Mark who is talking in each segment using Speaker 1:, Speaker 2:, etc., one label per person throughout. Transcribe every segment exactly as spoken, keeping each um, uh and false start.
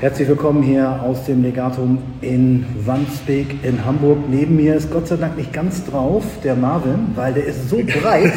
Speaker 1: Herzlich willkommen hier aus dem Legatum in Wandsbek in Hamburg. Neben mir ist Gott sei Dank nicht ganz drauf der Marvin, weil der ist so breit.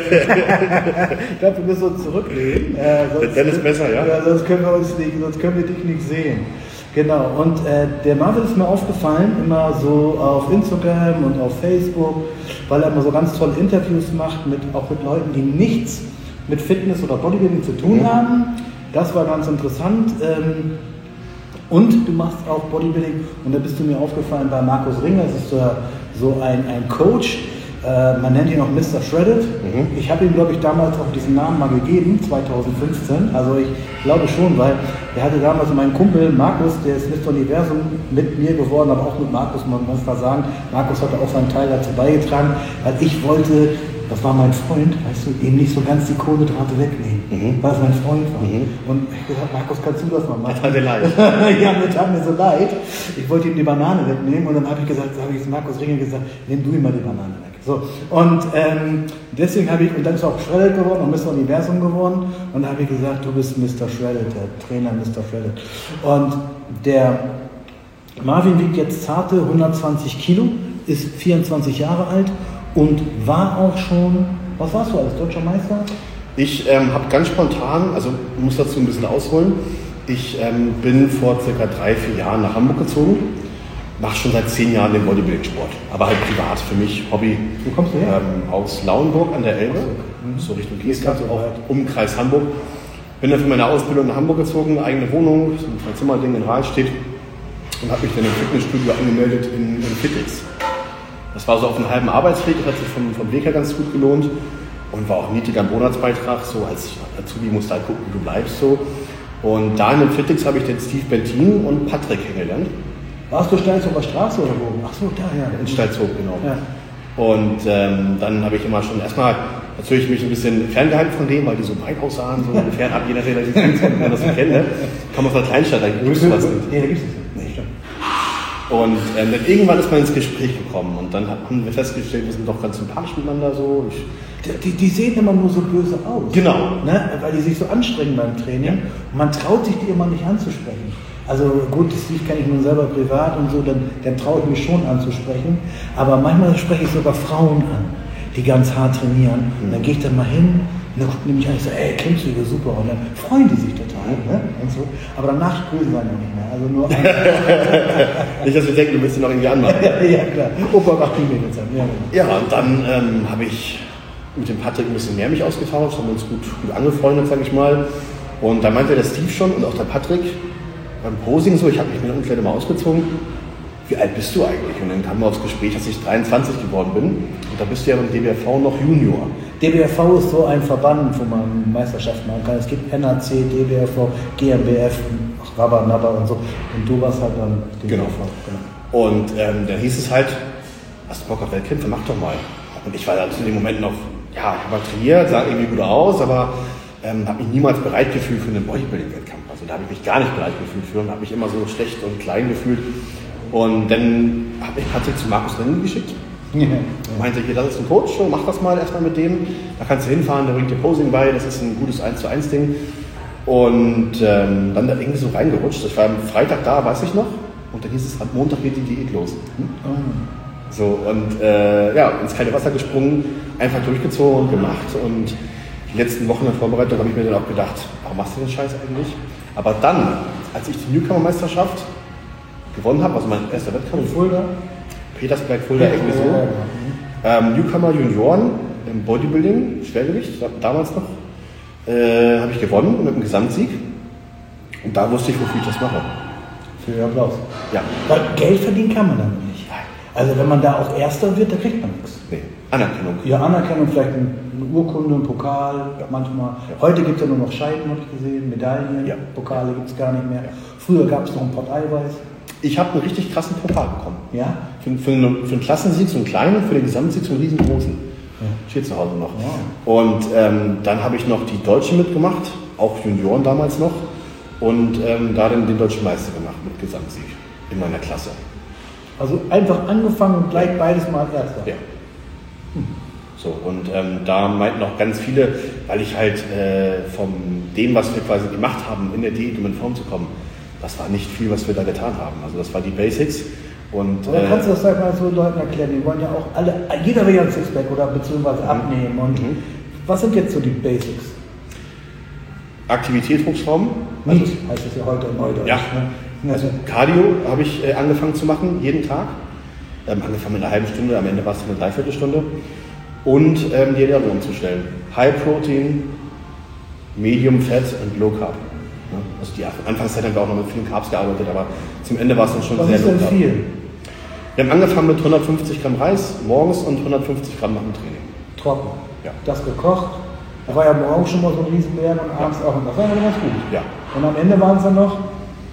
Speaker 1: Ich glaube, wir müssen uns zurücklehnen. Äh, sonst,
Speaker 2: Dann ist besser, ja?
Speaker 1: ja sonst, können wir uns nicht, sonst können wir dich nicht sehen. Genau, und äh, der Marvin ist mir aufgefallen, immer so auf Instagram und auf Facebook, weil er immer so ganz tolle Interviews macht, mit, auch mit Leuten, die nichts mit Fitness oder Bodybuilding zu tun mhm. haben. Das war ganz interessant. Ähm, Und du machst auch Bodybuilding und da bist du mir aufgefallen bei Markus Ringer, das ist so, so ein, ein Coach, äh, man nennt ihn auch Mister Shredded. Mhm. Ich habe ihm, glaube ich, damals auch diesen Namen mal gegeben, zweitausendfünfzehn, also ich glaube schon, weil er hatte damals meinen Kumpel Markus, der ist Mister Universum mit mir geworden, aber auch mit Markus, man muss mal sagen, Markus hatte auch seinen Teil dazu beigetragen, weil ich wollte, das war mein Freund, weißt du, ihm nicht so ganz die Kohlenhydrate wegnehmen, mhm. weil es mein Freund war. Mhm. Und ich habe gesagt, Markus, kannst du das mal machen?
Speaker 2: Das tat dir leid.
Speaker 1: Ja, mir tat mir so leid. Ich wollte ihm die Banane wegnehmen und dann habe ich gesagt, habe ich Markus Ringer gesagt, nimm du ihm mal die Banane weg. So. Und ähm, deswegen habe ich, und dann ist er auch Shredded geworden und Mister Universum geworden und da habe ich gesagt, du bist Mister Shredded, der Trainer Mister Shredded. Und der Marvin wiegt jetzt zarte hundertzwanzig Kilo, ist vierundzwanzig Jahre alt und war auch schon, was warst du als deutscher Meister?
Speaker 2: Ich ähm, habe ganz spontan, also muss dazu ein bisschen ausholen, ich ähm, bin vor circa drei, vier Jahren nach Hamburg gezogen, mache schon seit zehn Jahren den Bodybuilding-Sport, aber halt privat für mich, Hobby.
Speaker 1: Wo kommst du her?
Speaker 2: Ähm, aus Lauenburg an der Elbe, mhm. so Richtung Gießkampf, auch Umkreis Hamburg. Bin dann für meine Ausbildung nach Hamburg gezogen, eigene Wohnung, so ein Zwei-Zimmer-Ding in Rahlstedt und habe mich dann im Fitnessstudio angemeldet in, in Fitix. Das war so auf einem halben Arbeitsweg, das hat sich vom, vom Weg her ganz gut gelohnt und war auch ein niedriger Monatsbeitrag, so als Azubi musst du halt gucken, wie du bleibst so. Und da in dem Fitix habe ich den Steve Bentin und Patrick kennengelernt.
Speaker 1: Warst du Stalzoger Straße oder wo? Ach so, da, ja.
Speaker 2: In Stalzog, genau.
Speaker 1: Ja.
Speaker 2: Und ähm, dann habe ich immer schon erstmal natürlich mich ein bisschen ferngehalten von denen, weil die so breit aussahen, so fernab, jeder, der das kennt, wenn man das so kennt, ne? Kann man aus einer Kleinstadt, da gibt es was nicht.
Speaker 1: Nee, da gibt es nicht. Nee, stimmt.
Speaker 2: Und ähm, dann irgendwann ist man ins Gespräch gekommen und dann haben wir festgestellt, wir sind doch ganz sympathisch miteinander so. Ich,
Speaker 1: die, die sehen immer nur so böse aus.
Speaker 2: Genau.
Speaker 1: Ne? Weil die sich so anstrengen beim Training. Ja. Und man traut sich die immer nicht anzusprechen. Also gut, das kenne ich nun selber privat und so, dann, dann traue ich mich schon anzusprechen. Aber manchmal spreche ich sogar Frauen an, die ganz hart trainieren. Mhm. Und dann gehe ich dann mal hin und dann gucken die mich an, ich so, ey, kennst du die super? Und dann freuen die sich total. Mhm. Ne? Und so. Aber danach grüßen sie noch nicht mehr. Also nur
Speaker 2: nicht, dass wir denken, du willst sie noch irgendwie anmachen.
Speaker 1: Ja, klar. Opa macht die Mädels an. Ja,
Speaker 2: ja, und dann ähm, habe ich mit dem Patrick ein bisschen mehr mich ausgetauscht, haben uns gut, gut angefreundet, sage ich mal. Und da meinte der Steve schon und auch der Patrick beim Posing so, ich habe mich mit der Umkleide mal ausgezogen. Wie alt bist du eigentlich? Und dann kam wir aufs Gespräch, dass ich dreiundzwanzig geworden bin. Und da bist du ja beim D B R V noch Junior.
Speaker 1: D B R V ist so ein Verband, wo man Meisterschaften machen kann. Es gibt N A C, D B R V, G M B F, Rabba, Nabba und so. Und du warst halt dann D B R V.
Speaker 2: Genau. Und ähm, dann hieß es halt, hast du Bock auf Wettkämpfe? Mach doch mal. Und ich war dann in dem Moment noch, ja, ich habe trainiert, sah irgendwie gut aus, aber ähm, habe mich niemals bereit gefühlt für einen Bodybuilding-Wettkampf. Also da habe ich mich gar nicht bereit gefühlt für und habe mich immer so schlecht und klein gefühlt. Und dann habe ich Patrick zu Markus Ringer geschickt. Ja. Meinte, hier, das ist ein Coach, so, mach das mal erstmal mit dem. Da kannst du hinfahren, der bringt dir Posing bei, das ist ein gutes eins zu eins Ding. Und ähm, dann da irgendwie so reingerutscht. Ich war am Freitag da, weiß ich noch. Und dann hieß es, am Montag geht die Diät los. Hm? Oh. So, und äh, ja, ins kalte Wasser gesprungen, einfach durchgezogen und gemacht. Und die letzten Wochen in Vorbereitung habe ich mir dann auch gedacht, warum machst du den Scheiß eigentlich? Aber dann, als ich die Newcomer-Meisterschaft gewonnen habe, also mein erster Wettkampf,
Speaker 1: Fulda,
Speaker 2: Petersberg, Fulda, irgendwie so, ähm, Newcomer Junioren im Bodybuilding, Schwergewicht, damals noch, äh, habe ich gewonnen mit einem Gesamtsieg. Und da wusste ich, wofür ich das mache.
Speaker 1: Für Applaus.
Speaker 2: Ja.
Speaker 1: Weil Geld verdienen kann man damit nicht. Also wenn man da auch Erster wird, da kriegt man nichts.
Speaker 2: Nee, Anerkennung.
Speaker 1: Ja, Anerkennung, vielleicht eine Urkunde, ein Pokal, ja. Manchmal. Ja. Heute gibt es ja nur noch Scheiden, habe ich gesehen, Medaillen, ja. Pokale gibt es gar nicht mehr. Ja. Früher gab es noch einen Pott Eiweiß.
Speaker 2: Ich habe einen richtig krassen Pokal bekommen.
Speaker 1: Ja?
Speaker 2: Für, für, einen, für einen Klassensieg so einen kleinen, für den Gesamtsieg so einen riesengroßen. Ja. Steht zu Hause noch. Ja. Und ähm, dann habe ich noch die Deutschen mitgemacht, auch Junioren damals noch. Und ähm, da dann den Deutschen Meister gemacht mit Gesamtsieg in meiner Klasse.
Speaker 1: Also einfach angefangen und gleich beides mal Erster.
Speaker 2: Ja. Hm. So, und ähm, da meinten auch ganz viele, weil ich halt äh, von dem, was wir quasi gemacht haben, in der Diät, um in Form zu kommen, das war nicht viel, was wir da getan haben. Also das war die Basics. Und,
Speaker 1: oder
Speaker 2: äh,
Speaker 1: kannst du das halt mal so Leuten erklären, die wollen ja auch alle, jeder will ja ein Sixpack oder beziehungsweise abnehmen. Und mhm. was sind jetzt so die Basics?
Speaker 2: Aktivität hochschrauben.
Speaker 1: Also, heißt es ja heute und heute.
Speaker 2: Ja. Ne? Also Cardio habe ich äh, angefangen zu machen, jeden Tag. Ähm, angefangen mit einer halben Stunde, am Ende war es eine Dreiviertelstunde. Und ähm, die Ernährung umzustellen. High Protein, Medium Fat und Low Carb. Ja, also die Anfangszeit haben wir auch noch mit vielen Carbs gearbeitet, aber zum Ende war es dann schon
Speaker 1: was
Speaker 2: sehr
Speaker 1: low carb. Was ist denn viel?
Speaker 2: Wir haben angefangen mit hundertfünfzig Gramm Reis morgens und hundertfünfzig Gramm nach dem Training.
Speaker 1: Trocken?
Speaker 2: Ja.
Speaker 1: Das gekocht? Da war ja morgens schon mal so ein Riesenberg und abends ja. auch. Und das war ja ganz gut.
Speaker 2: Ja.
Speaker 1: Und am Ende waren es dann noch?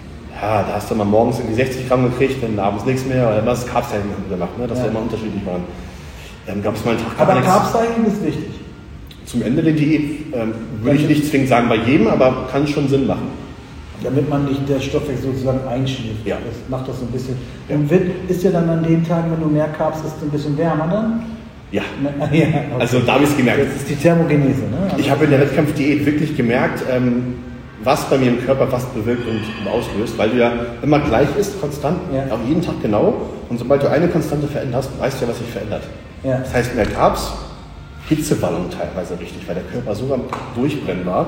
Speaker 2: Ja, da hast du mal morgens irgendwie sechzig Gramm gekriegt, dann abends nichts mehr. Oder das Carbs-Training gemacht, ne? dass
Speaker 1: ja.
Speaker 2: wir immer unterschiedlich waren. Dann gab es mal einen Tag.
Speaker 1: Aber Carbs-Training ist wichtig.
Speaker 2: Zum Ende der Diät ähm, würde ich nicht zwingend sagen bei jedem, aber kann schon Sinn machen. Damit man nicht der Stoffwechsel sozusagen einschläft. Ja. Das macht das so ein bisschen. Ja. Und wird, ist ja dann an den Tagen, wenn du mehr Carbs isst, ein bisschen wärmer dann? Ja. ja okay. Also da habe ich es gemerkt. Das ist die Thermogenese, ne? Also ich habe in der Wettkampfdiät wirklich gemerkt, ähm, was bei mir im Körper was bewirkt und auslöst, weil du ja immer gleich isst, konstant, ja. auch jeden Tag genau. Und sobald du eine Konstante veränderst, weißt du ja, was sich verändert. Ja. Das heißt, mehr Carbs, Hitzewallung teilweise richtig, weil der Körper so am Durchbrennen war.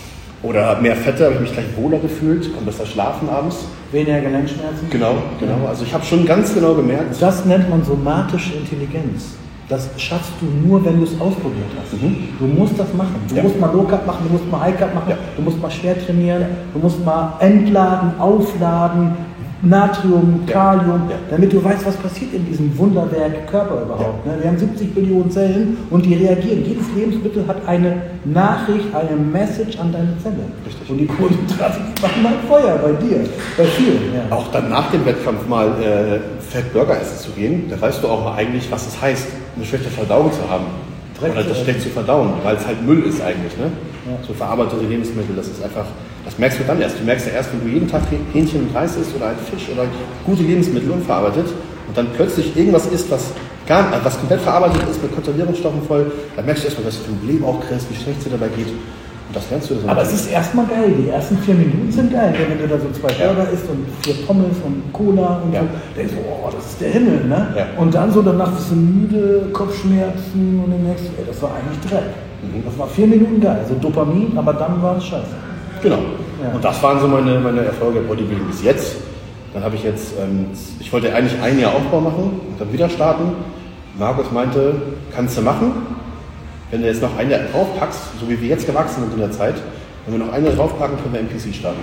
Speaker 2: Oder mehr Fette, habe ich mich gleich wohler gefühlt, konnte besser schlafen abends. Weniger Gelenkschmerzen? Genau, genau. Also ich habe schon ganz genau gemerkt. Das nennt man somatische Intelligenz. Das schaffst du nur, wenn du es ausprobiert hast. Mhm. Du musst das machen. Du ja. musst mal Low Carb machen, du musst mal High Carb machen, ja. du musst mal schwer trainieren, ja. du musst mal entladen, aufladen, Natrium, Kalium, ja. damit du weißt, was passiert in diesem Wunderwerk Körper überhaupt. Ja. Wir haben siebzig Billionen Zellen und die reagieren. Jedes Lebensmittel hat eine Nachricht, eine Message an deine Zelle. Richtig. Und die Kohlenhydrate machen mal Feuer bei dir, bei vielen. Ja. Auch dann nach dem Wettkampf mal äh, Fettburger essen zu gehen, da weißt du auch mal eigentlich, was es heißt, eine schlechte Verdauung zu haben. Direkt oder das schlecht zu verdauen, weil es halt Müll ist eigentlich. Ne? Ja. So verarbeitete Lebensmittel, das ist einfach, das merkst du dann erst. Du merkst ja erst, wenn du jeden Tag Hähnchen und Reis isst oder ein Fisch oder gute Lebensmittel unverarbeitet und dann plötzlich irgendwas isst, was, gar, was komplett verarbeitet ist, mit Konservierungsstoffen voll, dann merkst du erstmal, dass du vom Leben auch kriegst, wie schlecht es dir dabei geht. Und das lernst du so. Aber es ist erstmal geil, die ersten vier Minuten sind geil, wenn du da so zwei Burger isst und vier Pommes und Cola und ja. so, denkst du, oh, das ist der Himmel, ne? Ja. Und dann so danach bist du müde, Kopfschmerzen und dann merkst du, ey, das war eigentlich Dreck. Mhm. Das war vier Minuten geil, also Dopamin, aber dann war es scheiße. Genau. Ja. Und das waren so meine, meine Erfolge im Bodybuilding bis jetzt. Dann habe ich jetzt, ähm, ich wollte eigentlich ein Jahr Aufbau machen und dann wieder starten. Markus meinte, kannst du machen. Wenn du jetzt noch ein Jahr draufpackst, so wie wir jetzt gewachsen sind in der Zeit, wenn wir noch ein Jahr draufpacken, können wir M P C starten.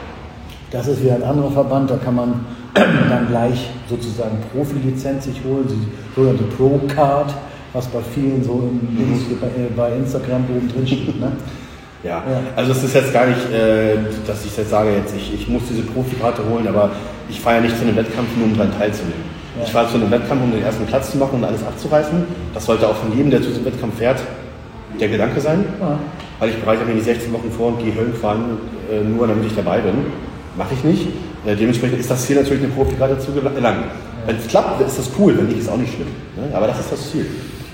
Speaker 2: Das ist wie ein anderer Verband, da kann man dann gleich sozusagen Profilizenz sich holen, die sogenannte Pro-Card, was bei vielen so im, mhm. bei, bei Instagram oben drin steht. Ne? Ja. ja, also es ist jetzt gar nicht, äh, dass ich jetzt sage, jetzt ich, ich muss diese Profikarte holen, aber ich fahre ja nicht zu einem Wettkampf, nur um daran teilzunehmen. Ja. Ich fahre zu einem Wettkampf, um den ersten Platz zu machen und alles abzureißen. Das sollte auch von jedem, der zu diesem Wettkampf fährt, der Gedanke sein. Ja. Weil ich bereite mir die sechzehn Wochen vor und gehe Höllen fahren, äh, nur damit ich dabei bin. Mache ich nicht. Äh, dementsprechend ist das Ziel natürlich, eine Profikarte zu gelangen. Ja. Wenn es klappt, ist das cool, wenn nicht, ist auch nicht schlimm. Ne? Aber das ist das Ziel.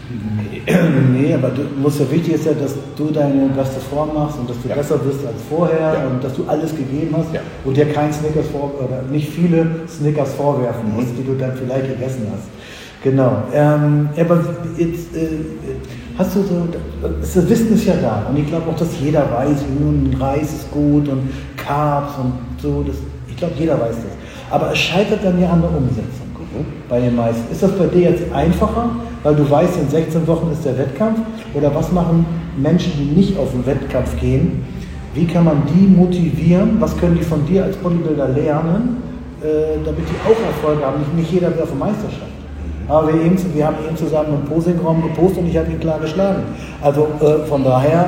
Speaker 2: Nee, aber du musst ja wichtig ist ja, dass du deine beste Form machst und dass du ja. besser bist als vorher ja. und dass du alles gegeben hast ja. und dir kein Snickers vor oder nicht viele Snickers vorwerfen musst, mhm. die du dann vielleicht gegessen hast. Genau. Ähm, aber jetzt äh, hast du so, das Wissen ist ja da und ich glaube auch, dass jeder weiß, nun Reis ist gut und Carbs und so. Das, ich glaube, jeder weiß das. Aber es scheitert dann ja an der Umsetzung. Bei den meisten. Ist das bei dir jetzt einfacher, weil du weißt, in sechzehn Wochen ist der Wettkampf? Oder was machen Menschen, die nicht auf den Wettkampf gehen? Wie kann man die motivieren? Was können die von dir als Bodybuilder lernen, äh, damit die auch Erfolge haben? Nicht, nicht jeder will auf eine Meisterschaft. Aber wir, eben, wir haben eben zusammen im Posingraum gepostet und ich habe ihn klar geschlagen. Also äh, von daher,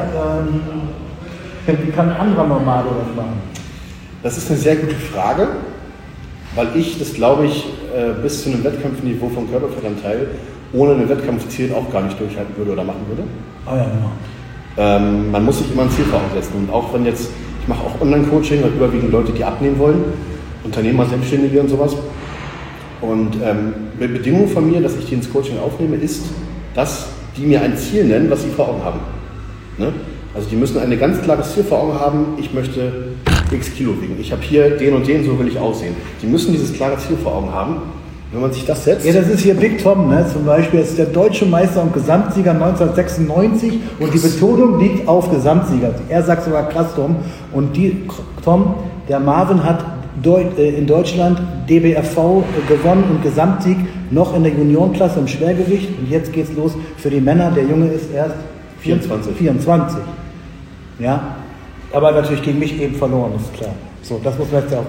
Speaker 2: ähm, wie kann ein anderer Normale das machen? Das ist eine sehr gute Frage. Weil ich, das glaube ich, bis zu einem Wettkampfniveau vom Körperfettanteil ohne ein Wettkampfziel auch gar nicht durchhalten würde oder machen würde. Oh ja, genau. Ähm, man muss sich immer ein Ziel vor Augen setzen. Und auch wenn jetzt, ich mache auch Online-Coaching, halt überwiegend Leute, die abnehmen wollen, Unternehmer, Selbstständige und sowas. Und ähm, eine Bedingung von mir, dass ich die ins Coaching aufnehme, ist, dass die mir ein Ziel nennen, was sie vor Augen haben. Ne? Also die müssen ein ganz klares Ziel vor Augen haben. Ich möchte x Kilo wiegen. Ich habe hier den und den, so will ich aussehen. Die müssen dieses klare Ziel vor Augen haben. Wenn man sich das setzt...
Speaker 1: Ja, das ist hier Big Tom, ne? Zum Beispiel ist der deutsche Meister und Gesamtsieger neunzehnhundertsechsundneunzig und die Betonung liegt auf Gesamtsieger. Er sagt sogar krass, Tom. Und die, Tom, der Marvin hat Deut, äh, in Deutschland D B F V äh, gewonnen und Gesamtsieg noch in der Juniorenklasse im Schwergewicht. Und jetzt geht's los für die Männer. Der Junge ist erst
Speaker 2: vierundzwanzig.
Speaker 1: vierundzwanzig. Ja, aber natürlich gegen mich eben verloren, ist klar. So, das muss man jetzt auch...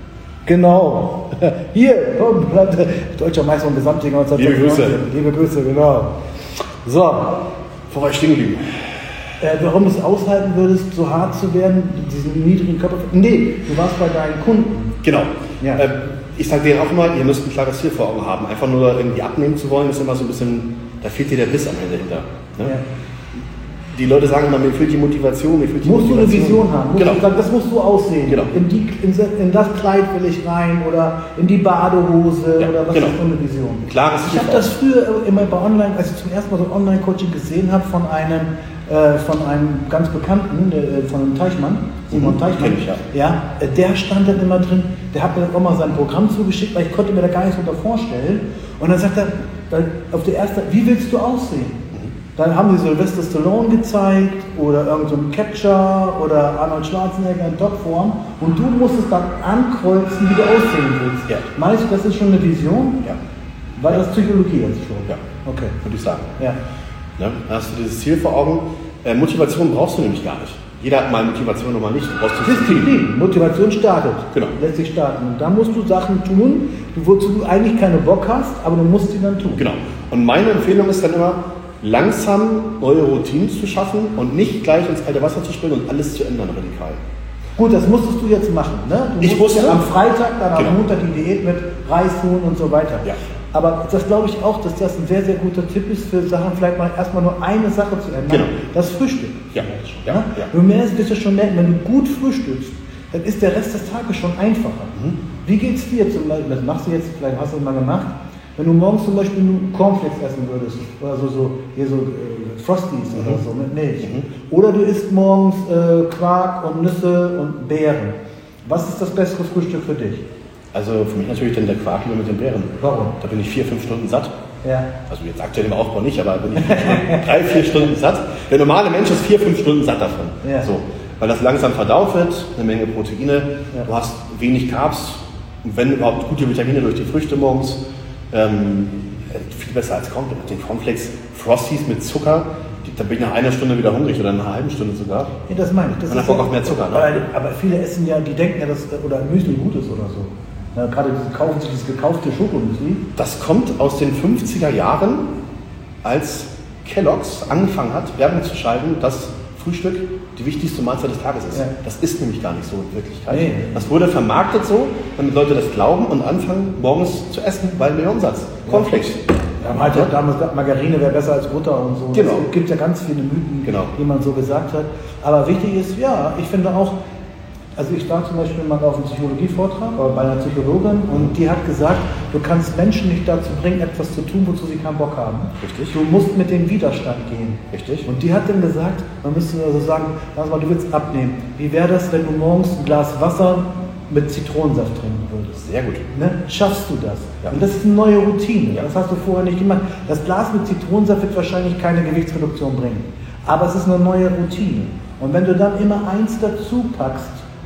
Speaker 1: Genau. Hier, komm, deutscher Meister und Gesamtsieger neunzehnhundertsechsundneunzig.
Speaker 2: Liebe Grüße.
Speaker 1: Liebe Grüße, genau. So.
Speaker 2: Wo war ich stehen geblieben?
Speaker 1: Äh, warum du es aushalten würdest, so hart zu werden, diesen niedrigen Körper... Nee, du warst bei deinen Kunden.
Speaker 2: Genau.
Speaker 1: Ja.
Speaker 2: Äh, ich sage denen auch immer, ihr müsst ein klares Ziel vor Augen haben. Einfach nur irgendwie abnehmen zu wollen, ist immer so ein bisschen... Da fehlt dir der Biss am Ende hinter. Ne? Ja. Die Leute sagen immer, mir fehlt die Motivation, mir fehlt die
Speaker 1: musst
Speaker 2: Motivation.
Speaker 1: Du eine Vision haben. Musst
Speaker 2: genau.
Speaker 1: Du sagen, das musst du aussehen.
Speaker 2: Genau.
Speaker 1: In, die, in, in das Kleid will ich rein oder in die Badehose
Speaker 2: ja,
Speaker 1: oder was
Speaker 2: genau.
Speaker 1: ist so eine Vision.
Speaker 2: Klares
Speaker 1: ich habe das früher immer bei Online, als ich zum ersten Mal so Online-Coaching gesehen habe von einem, äh, von einem ganz Bekannten, äh, von einem Teichmann, Simon
Speaker 2: mhm.
Speaker 1: Teichmann.
Speaker 2: Ich, ja.
Speaker 1: Ja, äh, der stand dann immer drin, der hat mir auch mal sein Programm zugeschickt, weil ich konnte mir da gar nichts unter vorstellen. Und dann sagt er, dann auf der ersten, wie willst du aussehen? Dann haben sie Sylvester Stallone gezeigt oder irgend so ein Catcher oder Arnold Schwarzenegger in Topform und du musst es dann ankreuzen, wie du aussehen willst.
Speaker 2: Ja.
Speaker 1: Meinst du, das ist schon eine Vision?
Speaker 2: Ja.
Speaker 1: Weil das Psychologie jetzt schon?
Speaker 2: Ja.
Speaker 1: Okay.
Speaker 2: Würde ich sagen.
Speaker 1: Ja.
Speaker 2: Ne? Dann hast du dieses Ziel vor Augen. Äh, Motivation brauchst du nämlich gar nicht. Jeder hat mal Motivation und mal nicht. Du brauchst
Speaker 1: Disziplin. Motivation startet.
Speaker 2: Genau.
Speaker 1: Lässt sich starten. Und da musst du Sachen tun, wozu du eigentlich keinen Bock hast, aber du musst sie dann tun.
Speaker 2: Genau. Und meine Empfehlung ist dann immer, langsam neue Routinen zu schaffen und nicht gleich ins kalte Wasser zu springen und alles zu ändern radikal.
Speaker 1: Gut, das musstest du jetzt machen. Ne? Du
Speaker 2: ich wusste
Speaker 1: ja am Freitag, dann
Speaker 2: genau.
Speaker 1: am Montag die Diät mit Reishuhn und so weiter.
Speaker 2: Ja.
Speaker 1: Aber das glaube ich auch, dass das ein sehr, sehr guter Tipp ist für Sachen, vielleicht mal erstmal nur eine Sache zu ändern.
Speaker 2: Genau.
Speaker 1: Das Frühstück.
Speaker 2: Ja. Ja.
Speaker 1: Ja?
Speaker 2: Ja.
Speaker 1: Du merkst, wirst du schon merken, wenn du gut frühstückst, dann ist der Rest des Tages schon einfacher. Mhm. Wie geht es dir zum Beispiel, das machst du jetzt, vielleicht hast du es mal gemacht, wenn du morgens zum Beispiel nur Cornflakes essen würdest, oder so, so, hier so äh, Frosties mhm. oder so mit Milch. Mhm. Oder du isst morgens äh, Quark und Nüsse und Beeren. Was ist das bessere Frühstück für dich?
Speaker 2: Also für mich natürlich dann der Quark lieber mit den Beeren.
Speaker 1: Warum?
Speaker 2: Da bin ich vier, fünf Stunden satt.
Speaker 1: Ja.
Speaker 2: Also jetzt aktuell im Aufbau nicht, aber bin ich drei, vier Stunden satt. Der normale Mensch ist vier, fünf Stunden satt davon. Ja. So, weil das langsam verdaut wird, eine Menge Proteine, ja. Du hast wenig Carbs, wenn überhaupt gute Vitamine durch die Früchte morgens. Ähm, viel besser als Cornflakes. Den Cornflakes Frosties mit Zucker, die, da bin ich nach einer Stunde wieder hungrig oder nach einer halben Stunde sogar.
Speaker 1: Ja, das meine ich. Das
Speaker 2: Und dann Bock auf mehr Zucker. Ne?
Speaker 1: Aber, aber viele essen ja, die denken ja, dass oder Müsli gut ist oder so. Ja, gerade diese, kaufen sich dieses gekaufte Schokomüsli.
Speaker 2: Das kommt aus den fünfziger Jahren, als Kellogg's angefangen hat, Werbung zu schalten, dass Frühstück die wichtigste Mahlzeit des Tages ist. Ja. Das ist nämlich gar nicht so in Wirklichkeit. Nee. Das wurde vermarktet so, damit Leute das glauben und anfangen, morgens zu essen, weil mehr Umsatz. Cornflakes.
Speaker 1: Ja, man hat ja damals gesagt, Margarine wäre besser als Butter und so.
Speaker 2: Genau.
Speaker 1: Es gibt ja ganz viele Mythen,
Speaker 2: genau.
Speaker 1: die man so gesagt hat. Aber wichtig ist, ja, ich finde auch, also ich war zum Beispiel mal auf einem Psychologievortrag bei einer Psychologin und die hat gesagt, du kannst Menschen nicht dazu bringen, etwas zu tun, wozu sie keinen Bock haben.
Speaker 2: Richtig.
Speaker 1: Du musst mit dem Widerstand gehen.
Speaker 2: Richtig.
Speaker 1: Und die hat dann gesagt, man müsste also sagen, sag mal, du willst abnehmen. Wie wäre das, wenn du morgens ein Glas Wasser mit Zitronensaft trinken würdest?
Speaker 2: Sehr gut.
Speaker 1: Ne? Schaffst du das?
Speaker 2: Ja.
Speaker 1: Und das ist eine neue Routine.
Speaker 2: Ja.
Speaker 1: Das hast du vorher nicht gemacht. Das Glas mit Zitronensaft wird wahrscheinlich keine Gewichtsreduktion bringen. Aber es ist eine neue Routine. Und wenn du dann immer eins dazu packst,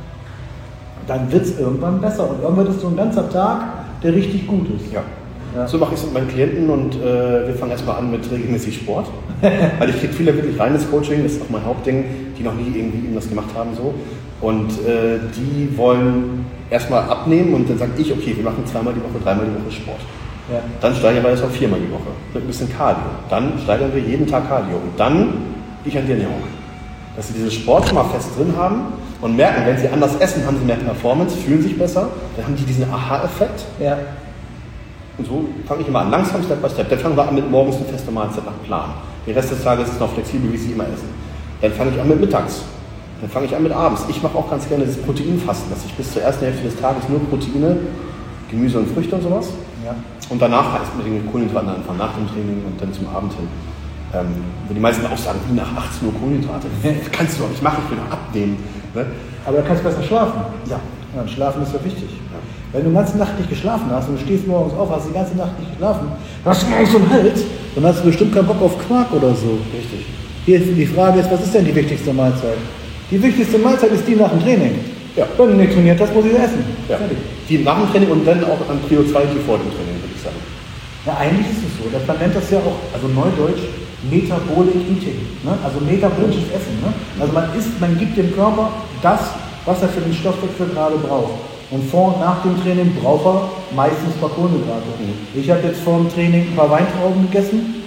Speaker 1: dann wird es irgendwann besser. Und irgendwann ist so ein ganzer Tag, der richtig gut ist.
Speaker 2: Ja. Ja. So mache ich es mit meinen Klienten und äh, wir fangen erstmal an mit regelmäßig Sport. Weil ich kriege viele wirklich rein ins Coaching, das ist auch mein Hauptding, die noch nie irgendwie irgendwas gemacht haben. So. Und äh, die wollen erstmal abnehmen und dann sage ich, okay, wir machen zweimal die Woche, dreimal die Woche Sport. Ja. Dann steigern wir das auf viermal die Woche mit ein bisschen Cardio. Dann steigern wir jeden Tag Cardio und dann ich an die Ernährung. Dass sie diesen Sport schon mal fest drin haben und merken, wenn sie anders essen, haben sie mehr Performance, fühlen sich besser, dann haben die diesen Aha-Effekt.
Speaker 1: Ja.
Speaker 2: Und so fange ich immer an, langsam, Step by Step. Dann fangen wir an mit morgens eine feste Mahlzeit nach Plan. Den Rest des Tages ist noch flexibel, wie sie immer essen. Dann fange ich an mit mittags. Dann fange ich an mit abends. Ich mache auch ganz gerne das Proteinfasten, dass ich bis zur ersten Hälfte des Tages nur Proteine, Gemüse und Früchte und sowas. Ja. Und danach heißt mit den Kohlenhydraten anfangen, nach dem Training und dann zum Abend hin. Ähm, wo die meisten auch sagen, wie nach achtzehn Uhr Kohlenhydrate. Das kannst du doch nicht machen, ich will doch abnehmen. Ne?
Speaker 1: Aber da kannst du besser schlafen.
Speaker 2: Ja.
Speaker 1: Ja, Schlafen ist ja wichtig.
Speaker 2: Ja.
Speaker 1: Wenn du die ganze Nacht nicht geschlafen hast und du stehst morgens auf, hast die ganze Nacht nicht geschlafen, dann hast du morgens so einen Hals, dann hast du bestimmt keinen Bock auf Quark oder so.
Speaker 2: Richtig.
Speaker 1: Hier ist die Frage ist, was ist denn die wichtigste Mahlzeit? Die wichtigste Mahlzeit ist die nach dem Training.
Speaker 2: Ja.
Speaker 1: Wenn du nicht trainiert hast, muss ich essen.
Speaker 2: Ja. Die nach dem Training und dann auch an Prio zwei, die vor dem Training, würde ich sagen.
Speaker 1: Ja, eigentlich ist es so. Man nennt das ja auch, also neudeutsch, Metabolic Eating. Ne? Also metabolisches Essen. Ne? Also man isst, man gibt dem Körper das, was er für den Stoffwechsel gerade braucht. Und vor und nach dem Training braucht er meistens ein paar Kohlenhydrate. Mhm. Ich habe jetzt vor dem Training ein paar Weintrauben gegessen.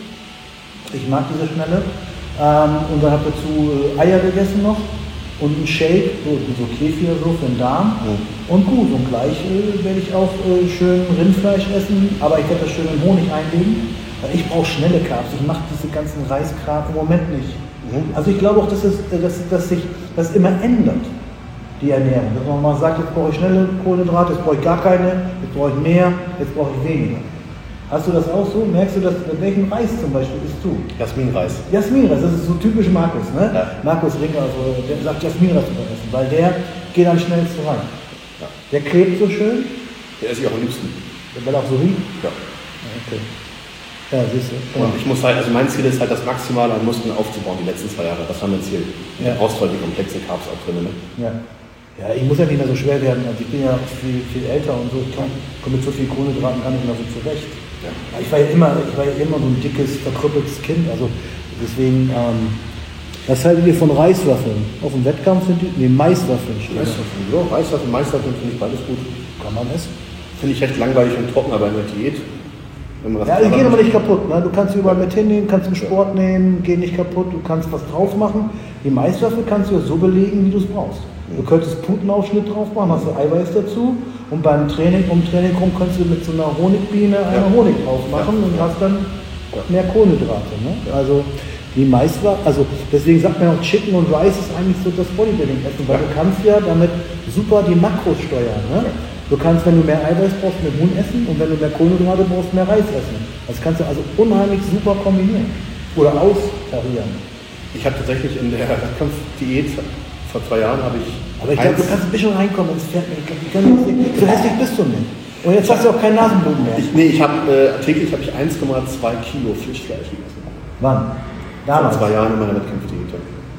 Speaker 1: Ich mag diese Schnelle. Ähm, und dann habe ich dazu äh, Eier gegessen noch. Und ein Shake, so, so Kefir so für den Darm. Mhm. Und gut, und gleich äh, werde ich auch äh, schön Rindfleisch essen, aber ich werde das schön in Honig einlegen. Weil ich brauche schnelle Carbs, ich mache diese ganzen Reiskram im Moment nicht. Mhm. Also ich glaube auch, dass, es, dass, dass sich das immer ändert, die Ernährung. Dass man mal sagt, jetzt brauche ich schnelle Kohlenhydrate, jetzt brauche ich gar keine, jetzt brauche ich mehr, jetzt brauche ich weniger. Hast du das auch so? Merkst du das, mit welchem Reis zum Beispiel isst du?
Speaker 2: Jasminreis.
Speaker 1: Jasminreis, das ist so typisch Markus, ne? Ja. Markus Ringer, also, der sagt Jasminreis zu essen, weil der geht am schnellsten rein. Ja. Der klebt so schön.
Speaker 2: Der esse ich auch am liebsten.
Speaker 1: Weil er auch so riecht?
Speaker 2: Ja.
Speaker 1: Okay. Ja, siehst du. Genau.
Speaker 2: Und ich muss halt, also mein Ziel ist halt, das Maximale an Muskeln aufzubauen, die letzten zwei Jahre. Das war mein Ziel. Ja. Da brauchst du halt die komplexen Carbs auch drin, ne? Ja. Ja, ich muss ja nicht mehr so schwer werden. Also ich bin ja viel, viel älter und so. Ich komme mit so viel Kohlenhydraten gar nicht mehr so zurecht. Ja. Ich war ja immer, ich war ja immer so ein dickes, verkrüppeltes Kind. Also deswegen, ähm, was haltet ihr von Reiswaffeln? Auf dem Wettkampf sind die, nee, Maiswaffeln stehen. Maiswaffeln, ja, Reiswaffeln, Maiswaffeln finde ich beides gut.
Speaker 1: Kann man essen.
Speaker 2: Finde ich recht langweilig und trocken, aber in der Diät. Wenn man das
Speaker 1: ja, die gehen aber nicht kaputt. Ne? Du kannst sie überall mit hinnehmen, kannst im Sport nehmen, gehen nicht kaputt, du kannst was drauf machen. Die Maiswaffe kannst du ja so belegen, wie du es brauchst. Du könntest Putenaufschnitt drauf machen, hast du Eiweiß dazu und beim Training, um Training rum, kannst du mit so einer Honigbiene einen ja. Honig drauf machen ja. und hast dann mehr Kohlenhydrate. Ne? Ja. Also die Maiswaffe, also deswegen sagt man auch, Chicken und Rice ist eigentlich so das Bodybuilding-Essen, weil ja. du kannst ja damit super die Makros steuern. Ne? Ja. Du kannst, wenn du mehr Eiweiß brauchst, mehr Huhn essen und wenn du mehr Kohlenhydrate brauchst, mehr Reis essen. Das kannst du also unheimlich super kombinieren oder austarieren.
Speaker 2: Ich habe tatsächlich in der Wettkampfdiät vor zwei Jahren habe ich.
Speaker 1: Aber ich glaube, du kannst ein bisschen reinkommen ins Pferd. Ich kann nicht sehen. So hässlich bist du nicht. Und jetzt hast du auch kein Nasenbluten mehr.
Speaker 2: Ich, nee, ich habe äh, täglich habe ich eins Komma zwei Kilo Fischfleisch gegessen.
Speaker 1: Wann? Damals?
Speaker 2: Vor zwei Jahren in meiner Wettkampfdiät.